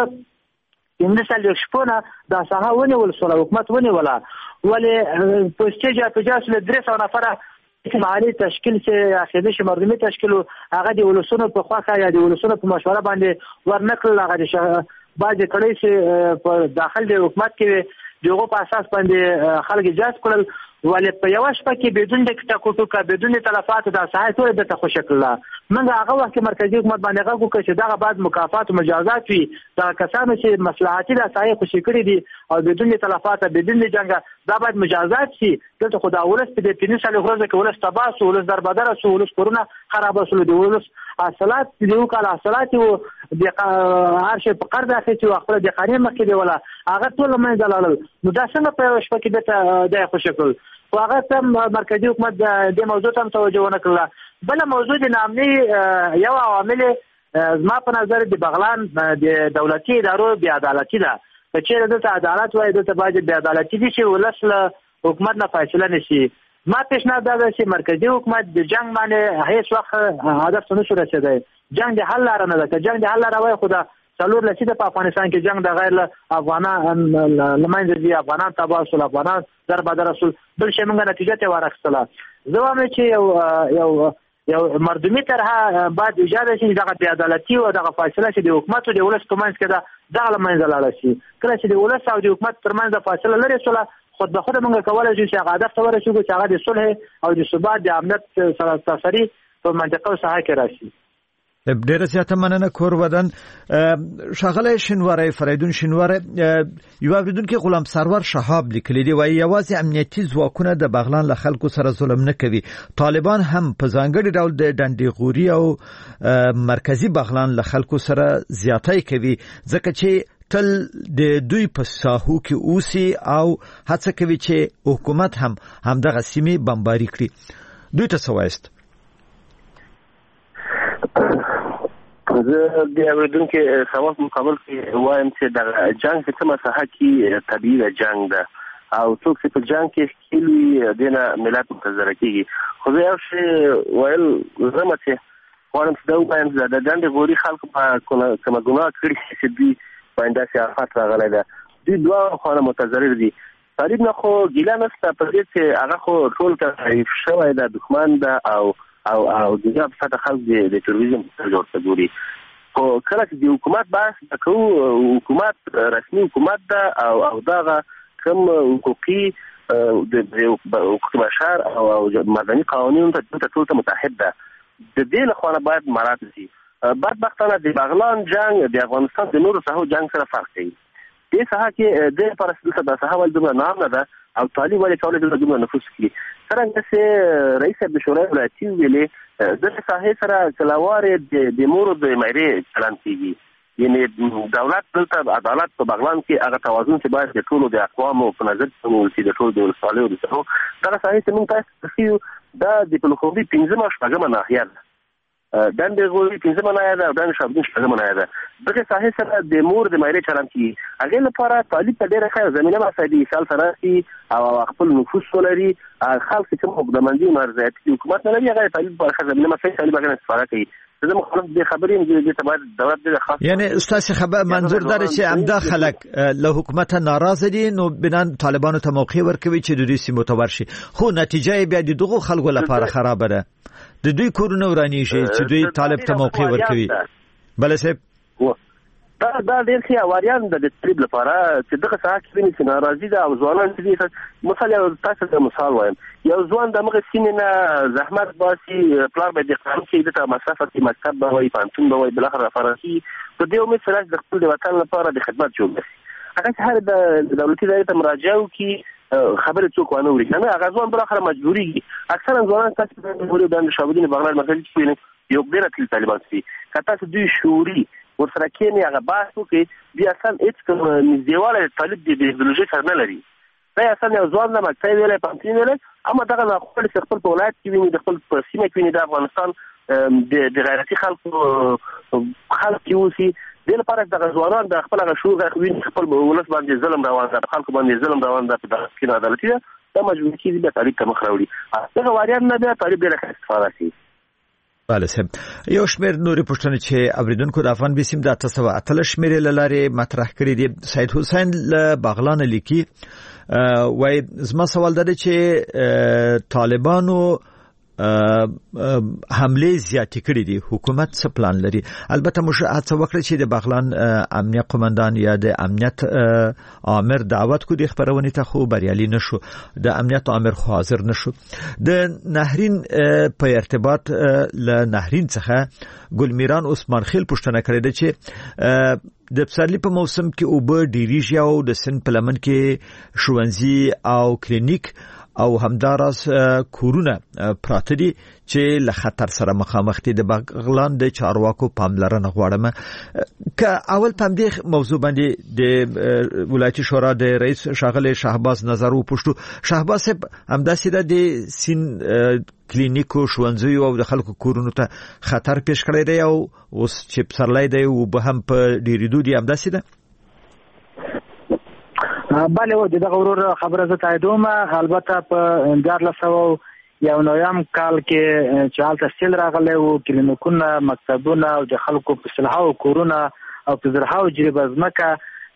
د شپونه د ساحه ونیول شول حکومت ونیوله ولې په سټیج په جاس له 300 نفره مالي تشکیل چې اخیری شمردمي تشکیل هغه د ولسونو په خواخه یا د ولسونو په مشوره باندې ورنکړل هغه بعضې کړي چې په داخل د حکومت کې دغه په اساس باندې خلک جذب کړل ولې په یو شپه کې بدون د ټاکوټو بدون تلفات د ساحه ټول د تخوش کړل. موږ هغه وخت مرکزی حکومت باندې هغه وکړ چې دغه بعد مکافات او مجازات وي دا کسانو چې مصلحتي د ساحه خوشي کړی دي او بدون تلفات بدون جنګ دا باید مجازات شي. دلته خدا ولس په 15 ورځې کې ولس تباس او ولس دربدر او ولس کورونه خراب شول دي ولس اصلات دیو کال اصلات او د هر شي په قرض اخیستي او خپل د قانون مخکې دی ولا هغه ټول مې دلالل نو دا څنګه په شپه کې د خوشي کول او هغه تم مرکزی حکومت د موضوع ته توجه ونه کړله. بل موضوع د نامني یو عوامل زما په نظر د بغلان د دولتي ادارو بې عدالتي ده. که چېرې دلته عدالت وای دلته باید بې عدالتي دي چې ولس له حکومت نه فیصله نشي. ما پیشنهاد دا ده چې مرکزی حکومت د جنګ باندې هیڅ وخت هدف ته نشو رسېدی. جنګ د حل لاره نه ده. که جنګ د حل لاره وای خو د څلور لسیده په افغانستان کې جنگ د غیر افغانان لمنځه ځي افغانان تباه شول افغانان دربدر شول بل شي موږ نتیجه ته ورسېدله. زه وایم چې یو مردمي طرحه باید ایجاد شي دغه بې عدالتي او دغه فاصله چې د حکومت او د ولس په منځ کې ده دغه له منځه لاړه شي. کله چې د ولس او د حکومت تر منځ فاصله لرې شوله خود به خود موږ کولی شو چې هغه هدف ته ورسېږو چې هغه د صلح او د ثبات د امنیت سره تاثري په منطقه او ساحه کې راشي. ډیره زیاته مننه کور ودان شغله شنواره فریدون شنواره یو اوریدونکو غلام سرور شهاب لیکلی دی وایي یوازې امنیتي ځواکونه د بغلان له خلکو سره ظلم نه کوي طالبان هم په ځانګړي ډول د ډنډې غوري او مرکزی بغلان له خلکو سره زیاتۍ کوي ځکه چې تل د دوی په ساحو کې اوسي او هڅه کوي چې حکومت هم همدغه سیمې بمباري کړي. دوی ته څه وایست؟ زه د اوریدونکو سوال مقابل کې وایم چې د جنگ په کومه ساحه کې طبيعي جنگ ده او څوک چې په جنگ کې ښکیلي دینه ملت متضرر کیږي. خو زه یو شی ویل زما چې غواړم چې دا ووایم چې د ډنډې غوري خلکو په کومه ګناه کړې چې دوی باندې چې آفت راغلی ده دوی دوه خواړه متضرر دي. طالب نه خو ګیله نشته په دې چې هغه خو ټول تعریف شوی ده دښمن ده او دغه په ساده خلک د تروریزم په جوړ څګوري. خو کله چې د حکومت بحث کوو حکومت رسمي حکومت ده او دغه کوم حقوقي د حقوق بشر او مدني قوانینو ته ټول متحد ده د دې لخوا باید مراعات شي. بدبختانه د بغلان جنگ د افغانستان د نورو ساحو جنگ سره فرق کوي. دې ساحه کې د پرسپکتیو د ساحه ول دومره نام نه ده او طالب ولې کولای د دومره نفوذ کوي. څنګه چې رئیس د شورای ولایتي ویلي د ساحه سره کلاوارې د مورو د مېري چلن کیږي. یعنی دولت دلته عدالت په بغلان کې هغه توازن چې باید د ټولو د اقوامو په نظر کې ونیول د ټولو د ولسوالیو د سره دا ساحه چې موږ تاسو ته دا د پلوخوبي 15 شپږمه ناحیه ده دندې غوړي 15 ناحیه ده او دندې شابدین شپږمه ناحیه ده. دغه ساحه سره د مور د مېري چلن کیږي. هغه لپاره طالب په ډیره ښه زمينه مساعدي مثال سره سي او خپل نفوذ ولري خلک چې کوم د منځي مرزيات حکومت نه لري هغه طالب په ښه زمينه مساعدي طالب هغه استفاده کوي. زه مخالف دي خبرې دې ته باید دولت دې خاص یعنی استاد خبر منظور دار چې امدا خلک له حکومت ناراضه دي نو بنان طالبانو ته موقع ورکوي چې د دې سیمو ته ورشي خو نتیجه بیا د دغه خلکو لپاره خراب ده. د دوی کورونه ورانی شي چې دوی طالب ته موقع ورکوي. بل څه دا ډېر ښه اواریان د طالب لپاره چې دغه ساعت کې چې ناراضي ده او ځوانان چې مثلا تاسو ته مثال وایم یو ځوان د مغه سینې نه زحمت باسي پلان به د قانون کې د مسافه کې مکتب به وي پانتون به وي بل اخر فرانسي په دې امید سره د خپل وطن لپاره د خدمت جوړ شي. هغه چې هر د دولتي ادارې ته مراجعه وکړي خبره څوک ونه وري کنه هغه ځوان بل اخر مجبوري اکثرا ځوانان تاسو په دې باندې شاوبدین بغلان مرکزي کې یو ډېر تل طالبان سي کته دوی شوري ورسره کې هغه بحث وکړي بیا اصلا هیڅ کوم نږدېواله طالب د ایدئولوژي سره نه لري. دا اصلا یو ځوان د مکتب ویلې پانتین ویلې اما دغه خپل خپل په ولایت کې ویني د خپل په سیمه کې ویني د افغانستان د غیرتي خلک یوسي د لپاره د ځوانان د خپل غشو غوین خپل ولس باندې ظلم روان ده خلکو باندې ظلم روان ده په دغه کې عدالت ده دا مجبور کیږي د طالب ته مخ راوړي دغه واریان نه بیا طالب ډېر استفاده کوي. بله صاحب یو شمیر نورې پوښتنې چې اوریدونکو د افغان بسیم د 8 شمیر لاره مطرح کړي دي. سید حسین له بغلان لیکي وای زما سوال ده چې طالبانو حمله زیاتې کړې دي حکومت څه پلان لري. البته موږ هڅه وکړه چې د بغلان امنیت قومندان یا د امنیت آمر دعوت کو د خبرونه ته خو بریالي نشو د امنیت آمر خو حاضر نشو. د نهرین په ارتباط له نهرین څخه ګلمیران عثمان خیل پوښتنه کړې ده چې د پسرلی په موسم کې اوبه ډیریږي او د سن په لمن کې ښوونځي او کلینیک او همداراز کورونه پراته دي چې له خطر سره مخامخ دي. د بغلان د چارواکو پاملرنه غواړم که اول پم دې موضوع باندې د ولایتي شورا د رئیس شاغله شهباز نظر وپوښتو. شهباز صاحب همداسې د سین کلینیکو ښوونځیو او د خلکو کورونو ته خطر پیښ کړی دی او اوس چې پسرلی دی او به هم په ډیریدو دي همداسې ده. بله و دغه ورور خبره زه تاییدوم. البته په 1991 کال کې چې حالت سیل راغلی و کلینیکونه مکتبونه او د خلکو په سلهاو کورونه او په زرهاو جریبه ځمکه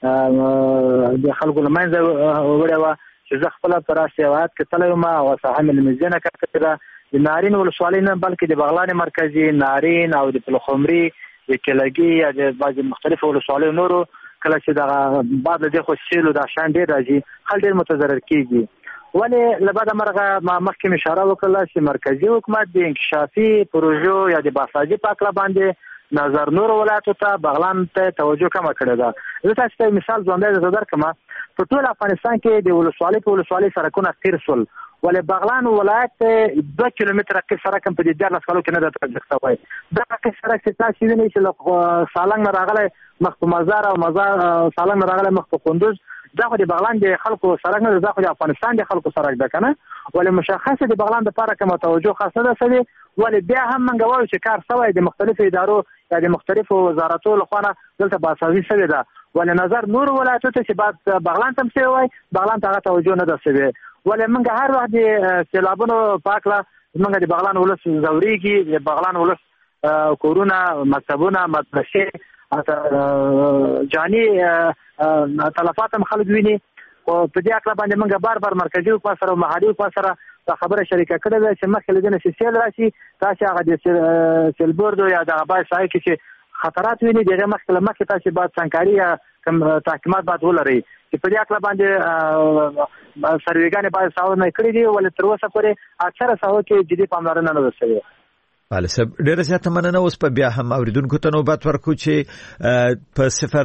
د خلکو لمنځه وړې وه چې زه خپله په راس هېواد کې تللی وم او ساحه مې لمنځي نه کتلې ده د نارین ولسوالۍ نه بلکې د بغلان مرکزي نارین او د پلخمري د کلګي یا د بعضې مختلفو ولسوالیو نورو کله چې دغه بعد له دې خو سیلو د شان ډېر راځي خلک ډېر متضرر کېږي. ولې له بعده مرغه ما مخکې مې اشاره وکړله چې مرکزي حکومت د انکشافي پروژو یا د باسازي په هکله باندې نظر نورو ولایتو ته بغلان ته توجه کمه کړې ده. زه تاسو ته مثال ژوندی درته درکړم په ټول افغانستان کې د ولسوالۍ په ولسوالۍ سړکونه قیر شول ولې بغلان ولایت 2 کیلومتره قیر سړک هم په دې 14 کالو کې نه ده تطبیق شوی. دغه قیر سړک چې تاسو وینئ چې له سالنګ نه راغلی مخ په مزار او مزار سالنګ نه راغلی مخ په کندوز دا خو د بغلان د خلکو سړک نه دا خو د افغانستان د خلکو سړک ده که نه. ولې مشخصه د بغلان دپاره کومه توجه خاصه ده شوې ولې بیا هم موږ وایو چې کار شوی د مختلفو ادارو یا د مختلفو وزارتو لخوا نه دلته باسازي شوې ده. ولې نظر نور ولایتو ته چې بعد بغلان ته هم شوی وای بغلان ته هغه توجه نه ده شوې. ولې موږ هر وخت د سیلابونو په هکله موږ د بغلان ولس ځورېږي د بغلان ولس کورونه مکتبونه مدرسې جاني تلفات هم خلک ویني او په دې هکله باندې موږ بار بار مرکزي حکومت سره او محلي حکومت سره دا خبره شریکه کړې ده چې مخکې له دې نه چې سیل راشي تاسې هغه د سیلبورډو یا دغه باید ساحې کې چې خطرات ویني دغه مخکې تاسې باید سنګکاري یا کوم تحکیمات باید ولرئ چې په دې اړه باندې سروېګانې باید څارنه کړې دي ولې تر اوسه پورې اکثره ساحو کې جدي پاملرنه نه وشوه. بله صاحب ډیره زیاته مننه. اوس په بیا هم اوریدونکو ته نوبت ورکو چې په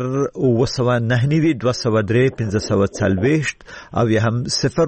0299203 او یا هم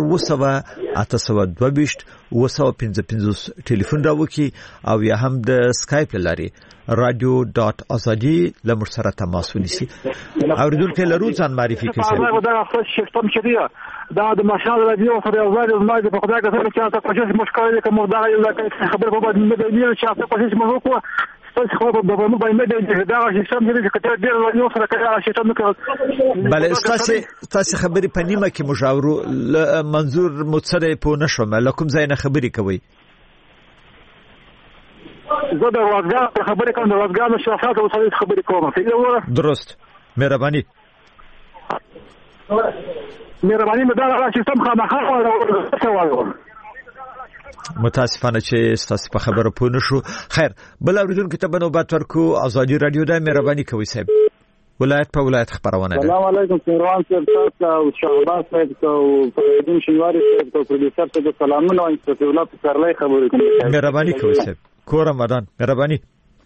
0208822 ټلیفون راوکي او یا هم د اسکایپ لاري radio.azadi لمر سره تماس ونیسي. اوریدونکو لرو ځان معرفي کوي. دا خپل سیستم شریعه دا د ماشال رادیو سره یو ځای زما د خدای کا سره چې تاسو کوشش مشکل دي کوم دا یو ځای خبر په باندې نه دی چې تاسو کوشش مو وکړو تاسو خو په باندې باندې دا سیستم چې کته ډیر رادیو سره کړه سیستم نو بله تاسو خبري په نیمه کې مشاورو منظور متصره په نشم لکم ځای نه خبري کوي. زه د وازګار خبرې کوم د وازګار شخصیت او سړي خبرې کوم. درست. مهرباني مې دا سیستم خامخا وایو. متاسفانه چې تاسو په خبره پوه نشو. خیر بل اوریدونکو ته نوبت ورکو. ازادي رادیو د مهرباني کوي صاحب ولایت په ولایت خبرونه ده. السلام علیکم سروان صاحب او شهباز صاحب او فریدون شینواری صاحب او پروډوسر صاحب سلامونه او استفاده الله پسرلای خبرې کوم. مهرباني کوي صاحب کور رمضان مهرباني.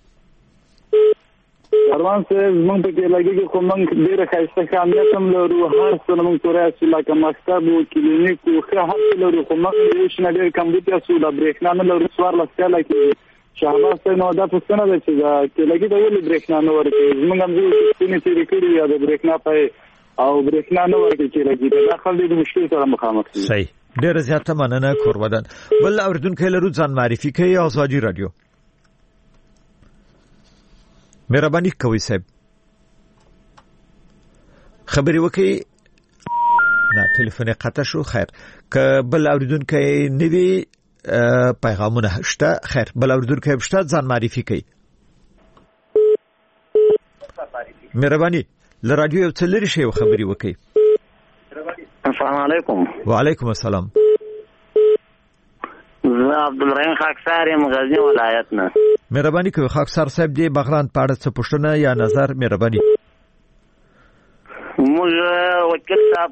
سروان صاحب موږ ته لګیږي کوم ډیره خاصه کامیاب هم لرو هر څه موږ تورې لکه مکتب او کلینیک او هر څه لرو کوم یو شنه ډیر کمپیوټر سو د بریښنا نه لرو سوار لسکاله کې شهباز صاحب نو دا پوښتنه ده چې لګي دا ویل بریښنا نه ورته موږ هم څه تیری کړی یا د بریښنا په او بریښنا نه ورته چې لګي دا خلک د مشکل سره مخامخ دي. صحیح ډیره زیاته مننه کور ودان. بل اوریدونکو لرو ځان معرفي کوي. ازادي رادیو مهرباني کوي صاحب خبري وکي. نه ټلیفون قطع شو. خیر که بل اوریدونکو نوي پیغامونه شته. خیر بل اوریدونکو شته ځان معرفي کوي. مهرباني ل رادیو یو څه لري شی خبري وکي. السلام علیکم. وعلیکم السلام. زه عبدالرحیم خاکسار یم غزنی ولایت نه. مهرباني کوي خاکسار صاحب دی بغلان پاړه څه پوښتنه یا نظر. مهرباني. موږ وکیل صاحب.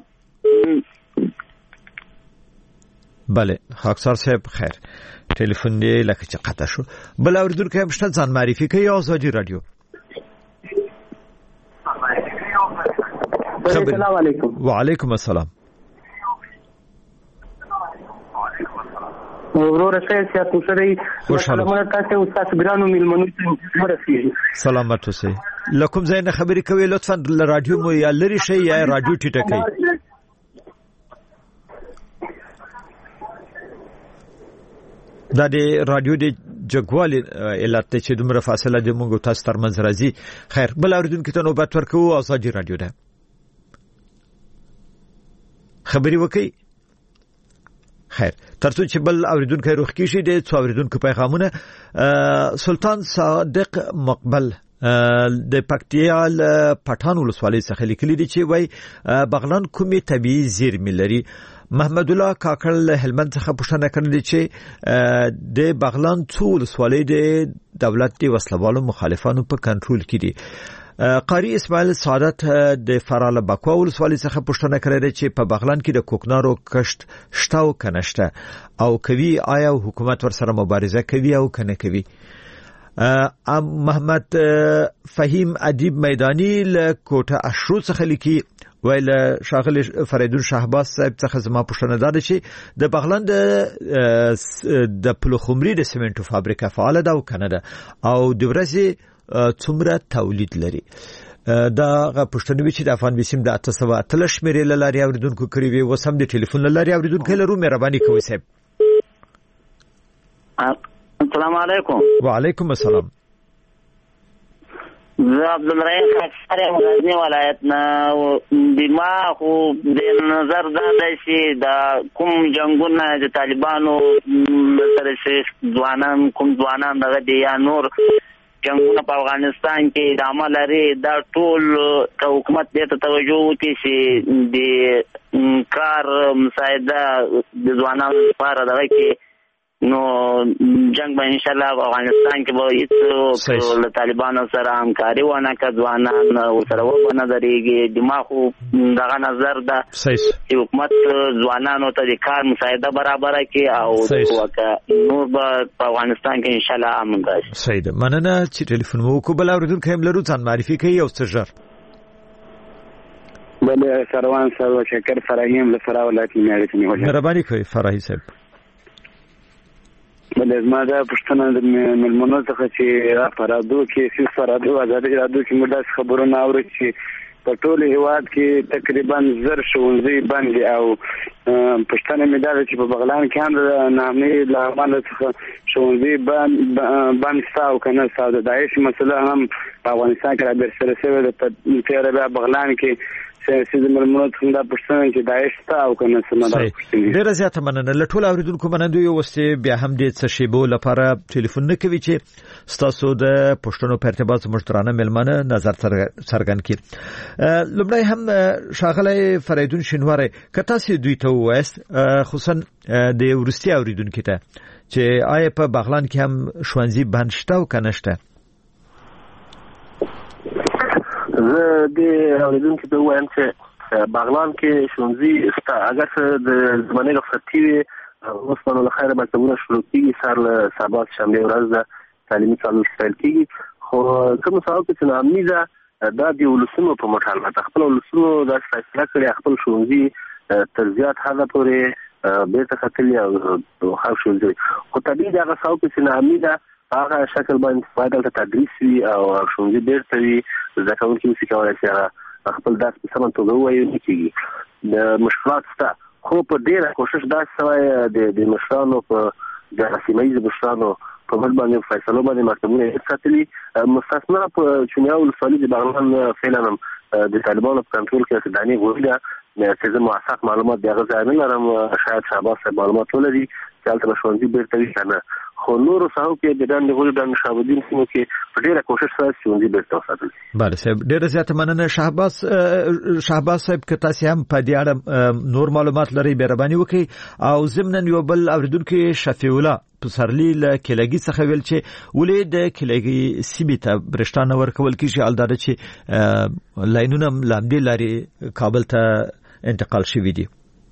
بله خاکسار صاحب خیر ټلیفون دی لکه چې قطع شو. بل اوریدونکو هم شته ځان معرفي کوي. ازادي رادیو. السلام علیکم. وعلیکم السلام. ورور سید تاسو سره خوشاله تاسو استاد ګرانو ملمنو ته مرسته. سلامات اوسئ. لکم زین خبرې کوي لطفا رادیو مو یا لري شي یا رادیو ټیټه کوي. دا د رادیو د جګوالي علت چې دومره فاصله د موږ تاسو ترمنځ راځي. خیر بل اوریدونکو ته نوبت ورکو. ازادي رادیو ده خبري وکي. خیر ترڅو چې بل اوریدونکو روخ کې شي د څو اوریدونکو پیغامونه. سلطان صادق مقبل د پکتیا پټان ولسوالۍ څخه لیکلي دي چې وای بغلان کومې طبيعي زیرمې لري. محمد الله کاکړ هلمند څخه پوښتنه کړې چې د بغلان څو ولسوالۍ د دولت د وسلوالو مخالفانو په کنټرول کې دي. قاری اسماعیل سعادت د فراله بکوا ولسوالۍ څخه پوښتنه کړې چې په بغلان کې د کوکنارو کشت شته او کنهشته او کوي آیا حکومت ورسره مبارزه کوي او کنه کوي. محمد فهیم ادیب میدانی له کوټه اشرو څخه لیکي ویل شاغل فریدون شهباز صاحب څخه زما پوښتنه ده چې د بغلان د پلوخمري د سیمنټو فابریکه فعال ده او کنه ده او د ورځې څومره تولید لري. دا پښتنې چې د افغان بسیم د 813 شمیرې لاري اوریدونکو کړی وي وسم د ټلیفون لاري اوریدونکو لرو. مهرباني کوي صاحب. السلام علیکم. وعلیکم السلام. زه عبدالرحیم خاکسار یم غزنی ولایت نه. بما خو د نظر دا دی چې دا کوم جنګونه د طالبانو سره ځوانان کوم ځوانان دغه دی یا نور جنګونه په افغانستان کې د عمل لري دا ټول حکومت دې ته توجه وکړي چې د کار مساعده د ځوانانو لپاره دغه کې نو جنگ به ان شاء الله افغانستان کې به هیڅ له طالبانو سره همکاري ونه کړي، ځوانان ورسره وبنه درېږي. دماغ دغه نظر ده چې حکومت ځوانانو ته د کار مساعده برابره کړي او نور به په افغانستان کې ان شاء الله امن راشي. صحیح ده. مننه چې ټلیفون مو وکړو. بل اوریدونکو هم لرو، ځان معرفي کوي او څه ژر. بل سروان صاحب شکر فراهیم له فراه ولایت میاړه کې نیولې. مهرباني کوي فراهی صاحب. بل زما دا پښتنه د ملمنو څخه چې فرادو کې سیس فرادو آزادي رادو کې موږ خبرونه اورو چې په ټول هیواد کې تقریبا 1000 ښوونځي باندې او پښتنه مې دا چې په بغلان کې هم نامې له عمله څخه ښوونځي باندې ساو کنه ساو د داعش مسله هم په افغانستان کې را برسره شوی د تیر بیا بغلان کې سیاسي ملمنو څنګه پښتنه چې داعش تا او کنه سمدا. ډیره زیاته مننه. لټول اوریدونکو مننه یو وسته بیا هم د څه شیبو لپاره ټلیفون نه کوي چې ستاسو د پښتنو په ارتباط مشترانه ملمنه نظر څرګند کړي. لومړی هم شاغله فریدون شینواره کته سي دوی ته وایست خصوصا د ورستي اوریدونکو ته چې آیا په بغلان کې هم ښوونځي بند شته او کنه شته؟ زه د اوریدونکو ته وایم چې بغلان کې ښوونځي شته، اگر د زمانه رخصتي اوس په نو خیره مکتبونه شروع کیږي، سر له سبا شنبه ورځ د تعلیمي کال پیل کیږي. خو کوم څه چې نامي ده دا د ولسمو په مطالبه خپل ولسمو د فیصله کړی خپل ښوونځي تر زیات حد پورې بیرته ختلی او خو ښوونځي خو طبیعي دا څه چې نامي ده هغه شکل باندې باید تدریس وي او ښوونځي بیرته وي، زده کوونکي نشي کولی چې خپل درس په سمه توګه ووایي. نه کېږي، د مشکلات شته، خو په ډېره کوشش داسې شوی د مشرانو په د سیمه ییزو مشرانو په بل باندې فیصلو باندې مکتبونه یې ساتلي، مستثنا په چونیا ولسوالي د بغلان فعلا هم د طالبانو په کنټرول کې دانې غوړي ده چې زه موثق معلومات د هغه ځای نه لرم، شاید شهباز صاحب معلومات ولري چې هلته به ښوونځي بیرته وي که نه. خو نورو ساحو کې د ډنډ غوړي ډنډ شهابالدین سیمو کې په ډېره کوشش سره ښوونځي بیرته وساتل شي. بله صاحب ډېره زیاته مننه. شهباز صاحب که تاسې هم په دې اړه نور معلومات لرئ مهرباني وکړئ. او ضمناً یو بل اوریدونکی شفیع الله پسرلی له کلیګي څخه ویل چې ولې د کلیګي سیمې ته برېښنا نه ورکول کېږي، البته چې لاینونه لامدې لارې کابل ته انتقال شوي دي.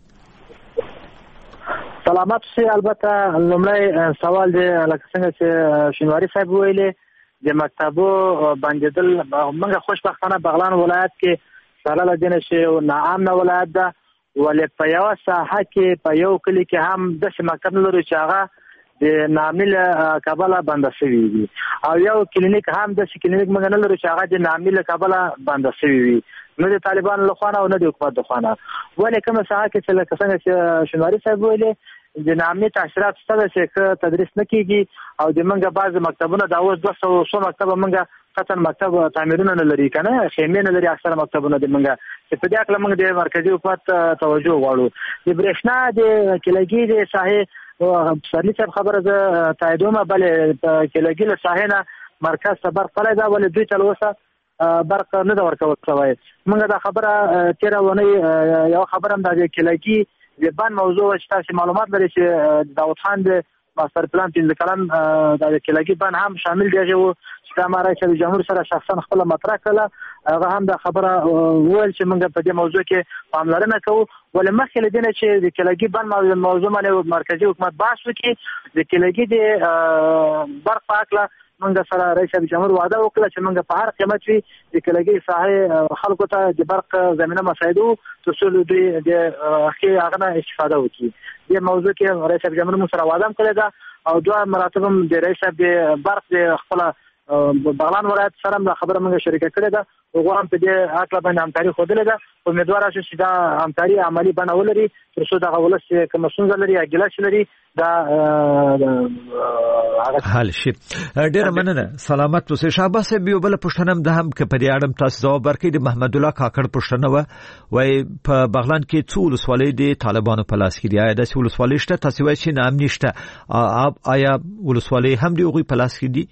سلامات شي. البته لومړی سوال دی لکه څنګه چې شینواری صاحب ویلي د مکتبو بندیدل موږ خوشبختانه بغلان ولایت کې سره لدینه شي او ناامن ولایت ده، ولې په یو ساحه کې په یو کلی کې هم د مکتب لري چې هغه د نامل کابل بند شوی وي او یو کلینیک هم د کلینیک موږ نه لرو چې هغه د نامل کابل بند شوی وي، نه د طالبان له خوا او نه د حکومت له خوا. ولې کومه ساحه کې چې لکه څنګه چې شینواری صاحب ویلي د نامي تاثیرات ستاسو چې تدریس نه کیږي او د منګه بعض مکتبونه دا اوس 200 مکتب منګه قطن مکتب تعمیرونه نه لري کنه، خیمه نه لري، اکثره مکتبونه د منګه چې په دې اړه موږ د مرکزی حکومت توجه غواړو. د برېښنا د کلیګي د ساحه سرلی صاحب خبره ده تاییدومه، بل کلیګي له ساحه نه مرکز ته برق کړی دا، ولې دوی تلوسه برق نه دا ورکول شوی. موږ دا خبره تیر ونه یو خبره هم د کلیګي د بان موضوع چې تاسو معلومات لرئ چې داوود خان د ماستر پلان 15 کلن د کلیګي بان هم شامل دی چې د رئیس جمهور سره شخصا خپل مطرح کړه، هغه هم د خبره وویل چې موږ په دې موضوع کې پاملرنه کوو. ولې مخکې له دې نه چې د کلیګي بان موضوع باندې مرکزی حکومت بحث وکړي، د کلیګي د برق په اړه موږ سره رئیس جمهور وعده وکړه چې موږ په هر قیمت وی د کلیګي ساحه خلکو ته د برق زمينه مساعدو ترڅو دوی د اخی هغه استفاده وکړي. دې موضوع کې رئیس جمهور موږ سره وعده کړې ده او دوه مراتب هم د رئیس د برق د خپل بغلان ولایت سره د خبره موږ شریکه کړې ده او هم په دې اړه باندې همکاري خوده ده. امیدوار شو چې دا همکاري عملی بڼه ولري ترڅو دا ولس کوم څنګه لري اګلاش لري دا حل شي. ډیر مننه. سلامت اوسئ. شهباز صاحب یو بل پښتنه هم د هم ک په دې اړه تاسو ځواب ورکړئ. د محمد الله کاکړ پښتنه وای په بغلان کې څو ولسوالۍ د طالبانو په لاس کې دی، آیا د ولسوالۍ شته؟ تاسو وایئ چې نام نشته، آیا ولسوالۍ هم دی غوي په لاس کې دي؟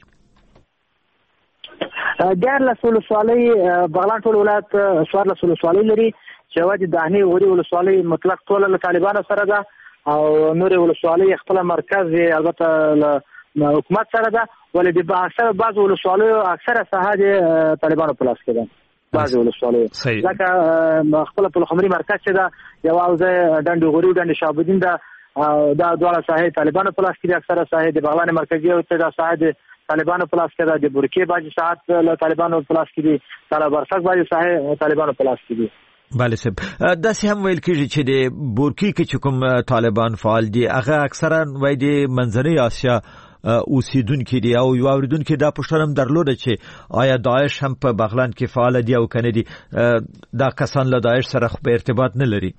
ډیر له ولسوالۍ بغلان ټول ولایت سوار له ولسوالۍ لري چې وایي د دهنی غوري ولسوالۍ مطلق ټول له طالبانو سره ده او نور ولسوالۍ خپل مرکز البته حکومت سره ده، ولې د اکثر بعض ولسوالیو اکثره ساحه د طالبانو په لاس کې ده. بعض ولسوالیو ځکه خپل پلخمري مرکز چې ده یو اوځه ډنډ غوري او ډنډ شابودین ده، دا دواړه ساحه طالبانو په لاس کې دي. اکثره ساحه د بغلان مرکزي او ته د ساحه د طالبانو په لاس کې ده، د بورکې باجی ساحت له طالبانو په لاس کې دي، طالبرسک باجی ساحه طالبانو په لاس کې دي. بله صاحب، داسې هم ویل کېږي چې د بورکې کې چې کوم طالبان فعال دي هغه اکثرا وایي د منځنۍ اسیا اوسیدونکي دي، او یو اوریدونکي دا پوښتنه هم درلوده چې آیا داعش هم په بغلان کې فعال دي او کنه دي. دا کسان له داعش سره خو په ارتباط نه لري.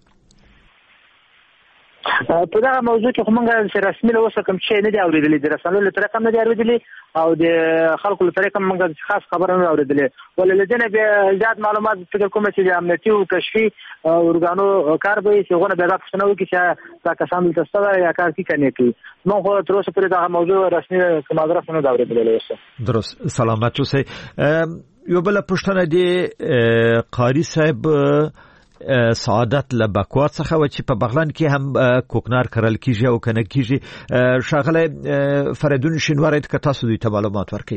په دا موضوع کې کومه چې رسمي له اوسه کوم شی نه دی اوریدلی، د رسنیو له طریقه نه دی اوریدلی او د خلکو له طریقه موږ خاص خبره نه اوریدلی، ولې لدنه به زیات معلومات فکر کوم چې د امنیتي او کشفي اورګانو کار به چې غونه به تاسو نه وکړي چې دا کسان د تاسو یا کار کې کني کوي. نو خو تر اوسه پورې دا موضوع رسمي کومه ادرس نه دا اوریدلی اوسه. درست، سلامت اوسئ. یو بل پوښتنه دی قاری صاحب سعادت لبکوات څخه و چې په بغلان کې هم کوکنار کرل کیږي او کنه کیږي. شاغله فریدون شینواری ته تاسو دوی ته معلومات ورکړي.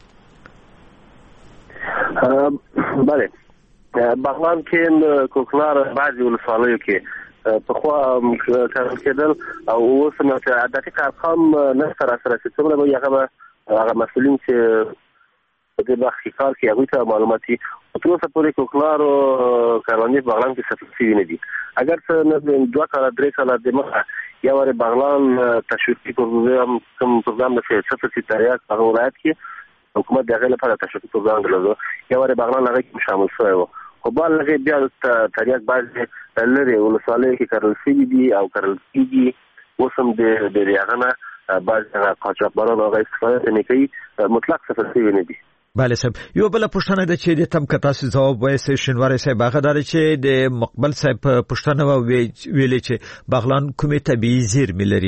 بله، بغلان کې کوکنار بعضی ولسوالیو کې په خوا کرل کېدل او اوس نو چې دقیق ارقام نه سره چې څومره به هغه مسؤلین چې په دې برخه کې کار کوي هغوی ته معلوماتي تر اوسه پورې کوکنارو کاروانې په بغلان کې سفر شوي نه دي. اگر څه 2 کاله 3 کاله دمخه یا ور بغلان تشویقي پروګرام کوم پروګرام د سفر سي تریاک په ولایت کې حکومت دغه لپاره تشویقي پروګرام درلود، یا ور بغلان هغه کې شامل شوی و. خو بل هغه بیا تریاک باندې لري ولسوالیو کې کارل شوي دي او کارل کېږي. اوس هم د ریاغنه بعض قاچاقبران هغه استفاده نه کوي، مطلق سفر شوي نه دي. بله صاحب، یو بل پوښتنه ده چې د تم کتاسو جواب وایي شینواری صاحب هغه دار چې د مقبل صاحب پوښتنه ویلې چې بغلان کومه طبيعي زیرمې لري.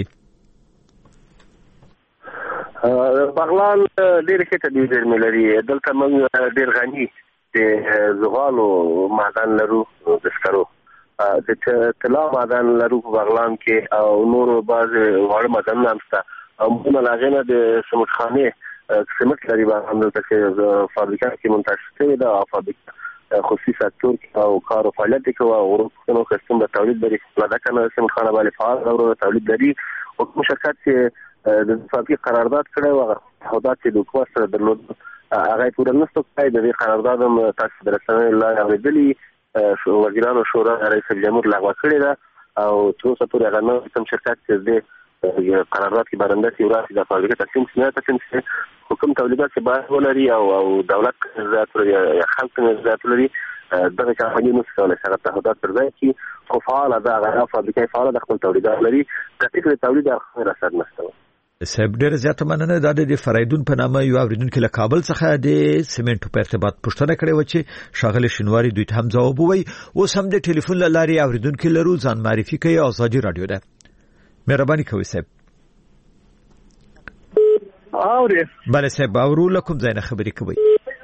بغلان ډېر ښه طبيعي زیرمې لري، دلته موږ ډېر غني د زغالو معدن لرو، د سکرو د طلا معدن لرو په بغلان کې او نور بعض وړ معدن هم شته. او موږ لاغنه د سمټخانه سمټ لري باندې چې فابریکه کې منتشر شوی دا فابریکه خصوصي سکتور او کار او فعالیت کوي او ورته کوم د تولید لري دا کنه سمټخانه باندې فعال او تولید لري او کوم شرکت چې د فابریکه قرارداد کړی و تعهدات چې د حکومت سره درلود هغه پوره نشته کوي. د قرارداد هم تاسو درسنه الله اوریدلی وزیرانو شورا رئیس جمهور لغوه کړی دا او تر اوسه پورې هغه نه کوم شرکت چې د قرارداد کې برنده سی وراسي د فابریکه تقسیم شي حکم تولیدات چې باید ولري او دولت ذات لري یا خلک ذات لري دغه کمپنۍ نو څه سره تعهدات پر ځای کی خو فعال ده هغه فابریکه فعال د خپل تولیدات لري دقیق تولید اخر اثر نشته. صاحب ډېر زیات مننه. د فریدون په نامه یو اوریدونکو له کابل څخه د سیمنټو په ارتباط پوښتنه کړې و چې شاغله شینواری دوی ته هم جواب ووي. اوس هم د ټلیفون لاري اوریدونکو لرو ځان معرفي کوي. آزادي رادیو ده، مهرباني کوئ صاحب. بله صاحب، اورو لکم ځای نه خبرې کوي.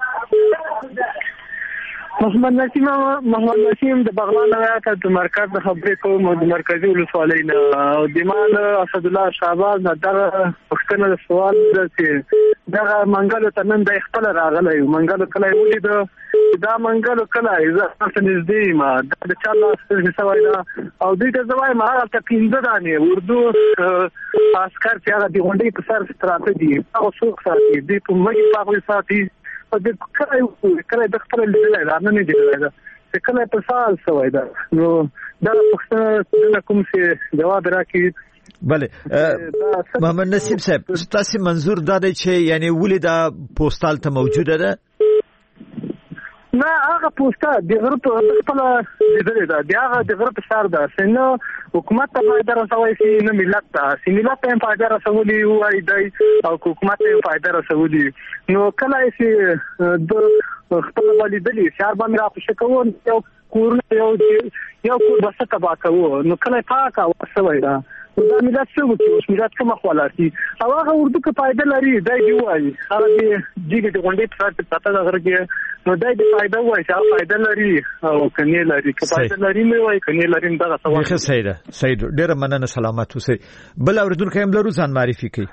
محمد نسیم د بغلان ولایت د مرکز خبرې کوم د مرکزی ولسوالۍ نه او د مان اسد الله شعباز دغه پښتنه د سوال د چې دغه منګلو تنن د خپل راغلی منګلو کله ولید دا منګلو کله ځکه نږدې ما د چاله څه سوال او دوی ته زوای ما هغه تقینده دانه اردو عسكر چې هغه دی غونډې په سر ستراتیجي او څوک ساتي دی په مګي په ساتي په دې کله د خپل لیدل نه نه دی چې کله په سال سوای دا نو دا پښتنه کوم څه جواب راکړي. بله محمد نسیم صاحب، تاسو منظور دا دی چې یعنی ولې دا پوسټال ته موجوده ده؟ نه هغه پوسټه د غرب خپل لیدل دا دی هغه د غرب سر ده څنګه حکومت ته فائدہ رسوي سي نه ملت ته ملت ته فائدہ رسولي وای دی او حکومت ته فائدہ رسولي نو کله چې د خپل ولیدلی شهر باندې راپښه کوو یو کور یو کور بس تبا کوو نو کله پاکه وسوي دا دا ملت څه وکړي اوس ملت کومه خولاسي او هغه اردو کې فائدہ لري دا دی وایي هغه دې د غونډې په پاتہ درګه نو دا دې فائدہ وایي چې فائدہ لري او کني لري که فائدہ لري مې وایي کني لري دا څه ښه سید ډېر مننه سلامت اوسئ بل اوریدونکو هم لرو ځان معرفي کړئ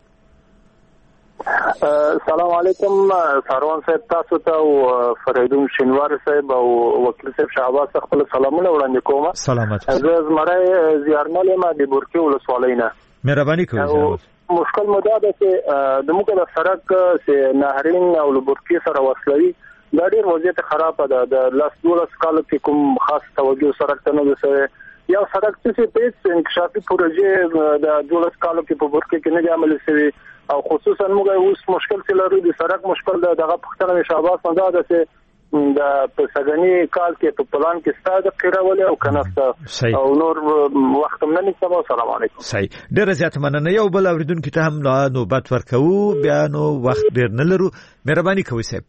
السلام علیکم ساروان صاحب تاسو ته او فریدون شینوار صاحب او وکیل صاحب شهباز خپل سلامونه وړاندې کوم سلامت زه زمړی زیارمل یم د بورکې ولسوالۍ نه مهرباني کوئ مشکل مدا ده چې د موږ د سړک چې نهرین او بورکې سره وصلوي دا ډېر وضعیت خراب ده د لاس 12 کال کې کوم خاص توجه سړک ته نه وسه یو سړک چې په انکشافي پروژې د 12 کال کې په بورکې کې نه عمل شوی او خصوصا موږ اوس مشکل چې لرو د سړک مشکل دغه پښتنه شهباز څنګه ده چې د پسګنی کال کې په پلان کې ستاسو قراولې او کنافته او نور وخت هم نه نشته السلام علیکم صحیح ډېر زیات مننه یو بل اوریدونکو ته هم نوبت ورکوو بیا نو وخت ډېر نه لرو مهرباني کوئ صاحب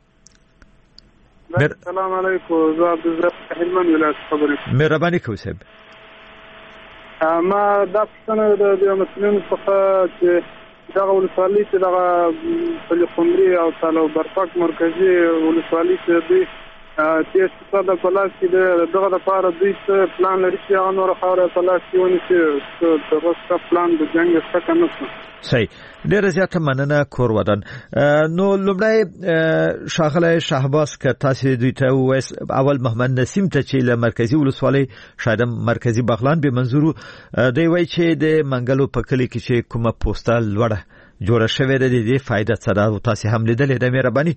السلام علیکم زه عبدالرزاق هلمند ولایت خبرې مهرباني کوئ صاحب ما دا څنګه د مسلمانانو څخه چې دغه ولسوالۍ چې دغه پلخمري او تالو برپاک مرکزي ولسوالۍ چې دوی چې ستاسو په لاس کې دغه لپاره دوی څه پلان لري چې هغه نور خاوره په لاس کې ونیسي دغه څه پلان د جنګ څخه نه صحیح ډېر زیات مننه کور ودان نو لومړی شاغله شهباز که تاسو دوی ته وایس اول محمد نسیم ته چې له مرکزی ولسوالۍ شاید مرکزی بغلان به منظور دی وای چې د منګلو په کلی کې چې کومه پوسټال لوړه جوړه شوې ده د دې فائدہ څه ده او تاسو هم لیدلې ده مهرباني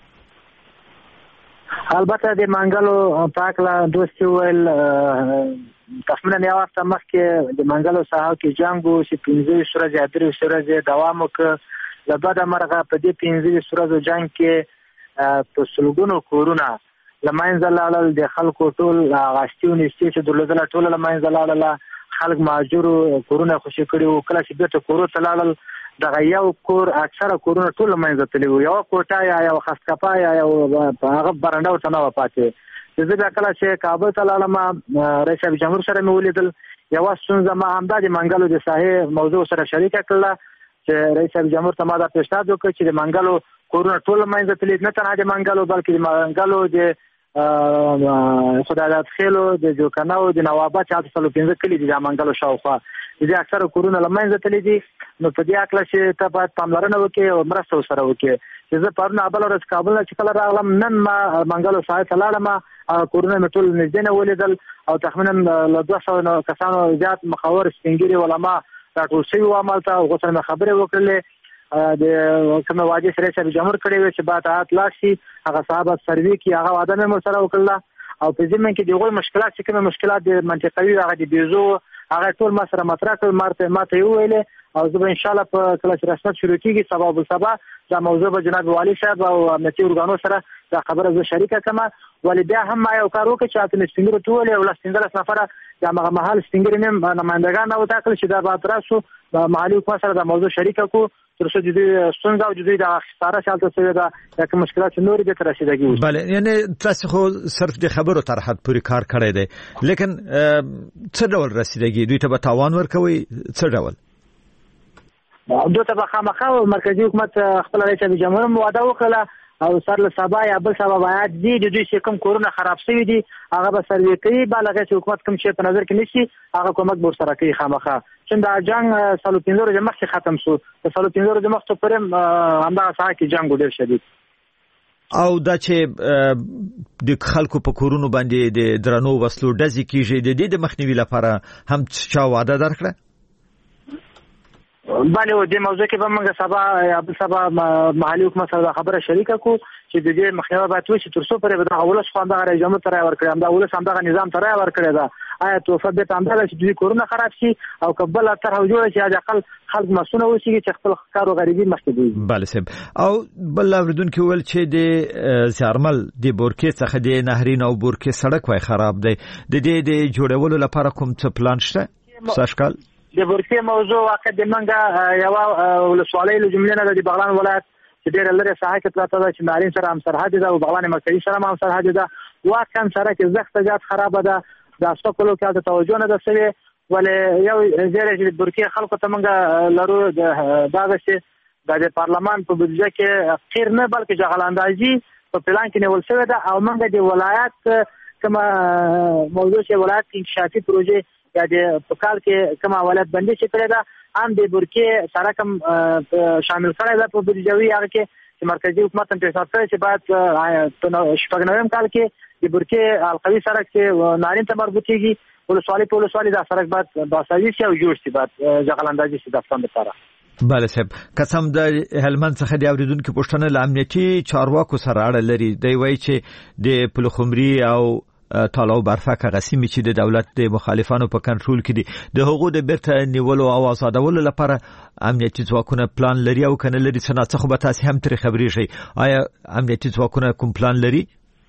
البته د منګلو پاکلا دوستي ویل تقریبا یو وخت مخکې د منګلو ساحه کې جنگ وو چې 15 ورځې اترې ورځې دوام وکړ لبد مرغه په دې 15 ورځو جنگ کې په سلګونو کورونه لمنځه لاړل د خلکو ټول غاښتیونه چې دلته ټول لمنځه لاړل خلک ماجور کورونه خوشي کړي او کله چې بیرته کورو ته لاړل دغه یو کور اکثره کورونه ټول لمنځه تللی وو یو کوټه یا یو خسکپا یا یو هغه برنده ورته نه پاتې زه به کله چې کابل ته لاړم رئیس جمهور سره مې ولیدل یو څنګه ما هم د منګلو د ساحې موضوع سره شریک کړل چې رئیس جمهور ته ما دا پیشنهاد وکړ چې د منګلو کورونه ټول لمنځه تللی نه تنها د منګلو بلکې د منګلو د خدایات خېلو د جوکناو د نوابات چې 15 کلی د منګلو شاوخوا دي اکثره کورونه لمنځه تللی دي نو په دې اکل چې ته باید پاملرنه وکړې او مرسته سره وکړې چې زه پرونه ابل ورځ کابل چې کله راغلم نن ما منګلو ساحه ته لاړم کورونه مې ټول نږدې نه ولیدل او تخمیناً له 200 کسانو زیات مخاور سپینګری علما راټول شوي و عملته غوښتنه خبرې وکړلې د کوم واجب سره چې جمهور کړی و چې بعد حالات لاشي هغه صاحب سروي کې هغه وعده مې سره وکړه او په ځمن کې دغه مشکلات چې کوم مشکلات د منطقوي هغه د بيزو هغه ټول ما سره مطرح کړ ماته یو ویلې او زه ان شاء الله په کله چې رسمت شروع کیږي سبا بل سبا دا موضوع به جناب والی صاحب او امنیتي ارګانو سره دا خبره زه شریکه کما ولې بیا هم ما یو کار وکړ چې اته سپینګر ټول او لسندل نفره دا محل سپینګر نیم نمائندگان او تاکل چې دا به تراسو محلي حکومت سره دا موضوع شریکه کو تر څو د ستونزې او د خساره شالته سره دا کوم مشکلات نور به تر رسیدګي وي بله یعنی تاسو خو صرف د خبرو تر حد پورې کار کړی دی لیکن څه ډول رسیدګي دوی ته به تاوان ورکوي څه ډول دوی ته به خامخا مرکزی حکومت خپل رئیس جمهور وعده وکړه او سر له سبا یا بل سبا باید دي د دوی کوم کورونه خراب شوی دي هغه به سروي کوي بالغه چې حکومت کوم شی په نظر کې نشي هغه کومک بور سره کوي خامخا چې دا جنگ سالو 15 ورځې مخکې ختم شو سالو 15 ورځې مخکې پرې همدا ساعت کې جنگ ډېر شدید او دا چې د خلکو په کورونو باندې د درنو وسلو ډزې کیږي د دې د مخنیوي لپاره هم چا وعده درکړه بله و دې موضوع کې به موږ سبا محلي حکومت سره خبره شریکه کو چې د دې مخنیوي باید وشي تر څو پرې به د اولس خو همدغه رئیس جمهور ترای ورکړي همدغه اولس همدغه نظام ترای ورکړي دا آیا توفه به همدغه چې دوی کورونه خراب شي او قبل تر جوړ شي چې اقل خلک مسونه وشي چې خپل کار او غریبي مخکې دی بله صاحب او بل اوریدونکو ول چې د زیارمل د بورکې څخه د نهرین او بورکې سړک وای خراب دی د دې د جوړولو لپاره کوم څه پلان شته ساشکال د بورکې موضوع واقع د منګه یو ولسوالۍ له جملې نه د بغلان ولایت چې ډېر لري ساحه کې پراته ده چې نارین سره هم سرحد ده او بغلان مرکزي سره هم سرحد ده واقعا سره کې زخت زیات خراب ده د اسفکلو کې د توجه نه ده سوي ولې یو ځای چې برکې خلکو ته موږ لرو دا چې د پارلمان په بودیجه کې خیر نه بلکې جغلاندازي په پلان کې نیول شوی ده او موږ د ولایت کومه موضوع چې ولایت کې انکشافي پروژې یا د په کال کې کومه ولایت بندي چې کړې ده هم د برکې سره کوم شامل کړی ده په بودیجوي هغه کې چې مرکزي حکومت هم پیسې کړی چې باید په شپږ نویم کال کې د برکې القوي سړک چې نارین ته مربوطېږي ولسوالي دا سړک باید باسازي شي او جوړ شي باید جغلاندازي شي د افغان لپاره. بله صاحب قسم د هلمند څخه د اوریدونکو پوښتنه ل امنیتي چارواکو سره اړه لري دی وایي چې د پلخمري او تالاو برفک غسیمی چې د دولت د مخالفانو په کنټرول کې دي د حقوق د بیرته نیولو او آزادولو لپاره امنیتي ځواکونه پلان لري او کنه لري څنګه خو به تاسو هم تر خبري شي آیا امنیتي ځواکونه کوم پلان لري؟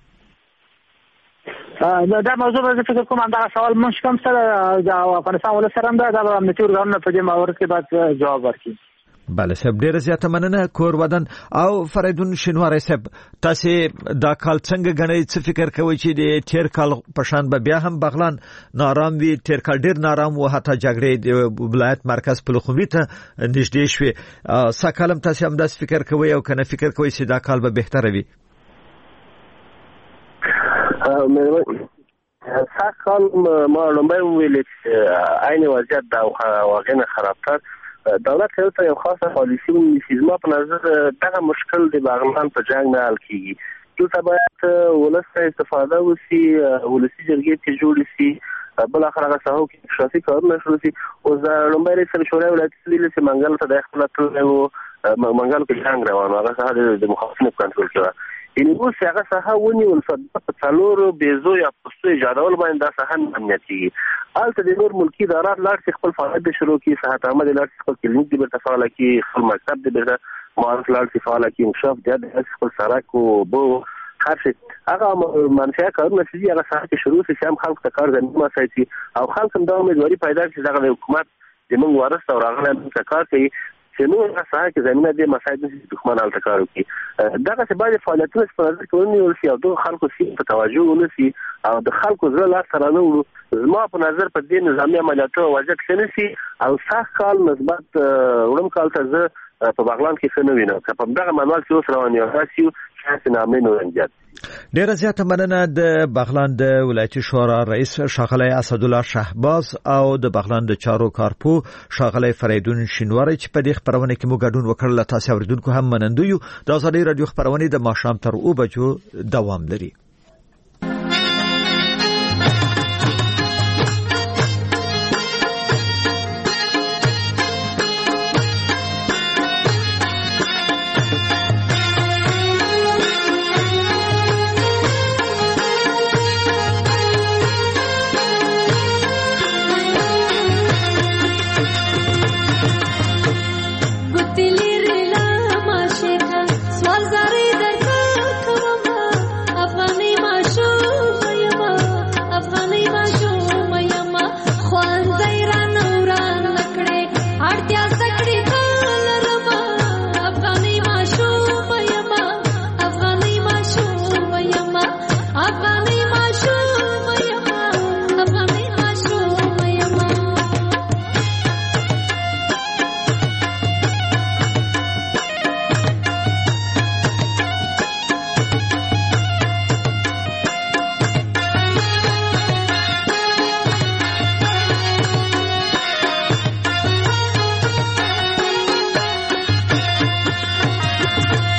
دا موضوع به فکر کوم دا سوال مونږ کوم سره د افغانستان ولسمشر دا د امنیتي ارګانونو په دې مورد کې باید جواب ورکړي. بله صاحب ډیره زیاته مننه کور ودان او فریدون شینواری صاحب تاسو دا کال څنګه غنئ څه فکر کوئ چې د تیر کال په شان به بیا هم بغلان نارام وي تیر کال ډیر نارام و حتی جګړې د ولایت مرکز پلخمري ته نږدې شوې ساکالم تاسو هم داس فکر کوئ او کنه فکر کوئ چې دا کال به بهتره وي؟ ساکال ما لومبای ویل چې عین وضعیت دا واقعا خرابتر دولت ته یو خاصه پالیسی ونیسي زما په نظر دغه مشکل د بغلان په جنگ نه حل کیږي چې باید ولسمه استفاده وسی ولسی جرګې ته جوړ شي بل اخر هغه ساحو کې شخصي کارونه شروع شي او زه لومبای رئیس شورای ولایت لیدل چې منګل ته د خپل ټول منګل کې جنگ روان هغه ساحه د مخالفینو کنټرول کړه یعنی اوس هغه ساحه ونیول په څلورو بیزو یا پستو ایجادول باندې دا ساحه امنیتي البته د نور ملکی ادارات لاړ خپل فعالیت شروع کی صحت عامه لاړ خپل کلینیک دی په فعال کی خپل مکتب دی په معرف لاړ فعال کی انکشاف دی د خپل سړک او بو هر څه هغه منفعه کارونه چې هغه ساحه شروع شي هم خلک ته کار زمينه ساتي او خلک هم دا امیدواري پیدا کړي چې دغه حکومت د موږ ورسته او راغله کار کوي چې نو هغه ساحه کې زمينه د مساعد دښمن حل کار کوي دغه څه باید فعالیتونه په نظر کې ونیول شي او د خلکو سي په توجه ونیسي او د خلکو زړه لا سره نو زما په نظر په دې نظامي عملیاتو وضعیت شنسي او سخت کال نسبت ورم کال ته زه په بغلان کې څه نه وینم که په دغه منوال کې اوس روان یو تاسو شاسې نامې نو انجات ډیره زیاته مننه د بغلان د ولایتي شورا رئیس شاغلی اسدالله شهباز او د بغلان د چارو کارپو شاغلی فریدون شینواری چې په دې خبرونه کې مو ګډون وکړل تاسو اوریدونکو هم منندو یو د ازادي رادیو خبرونه د ماښام تر 2 بجو دوام لري.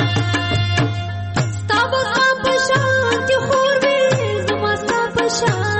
Shine.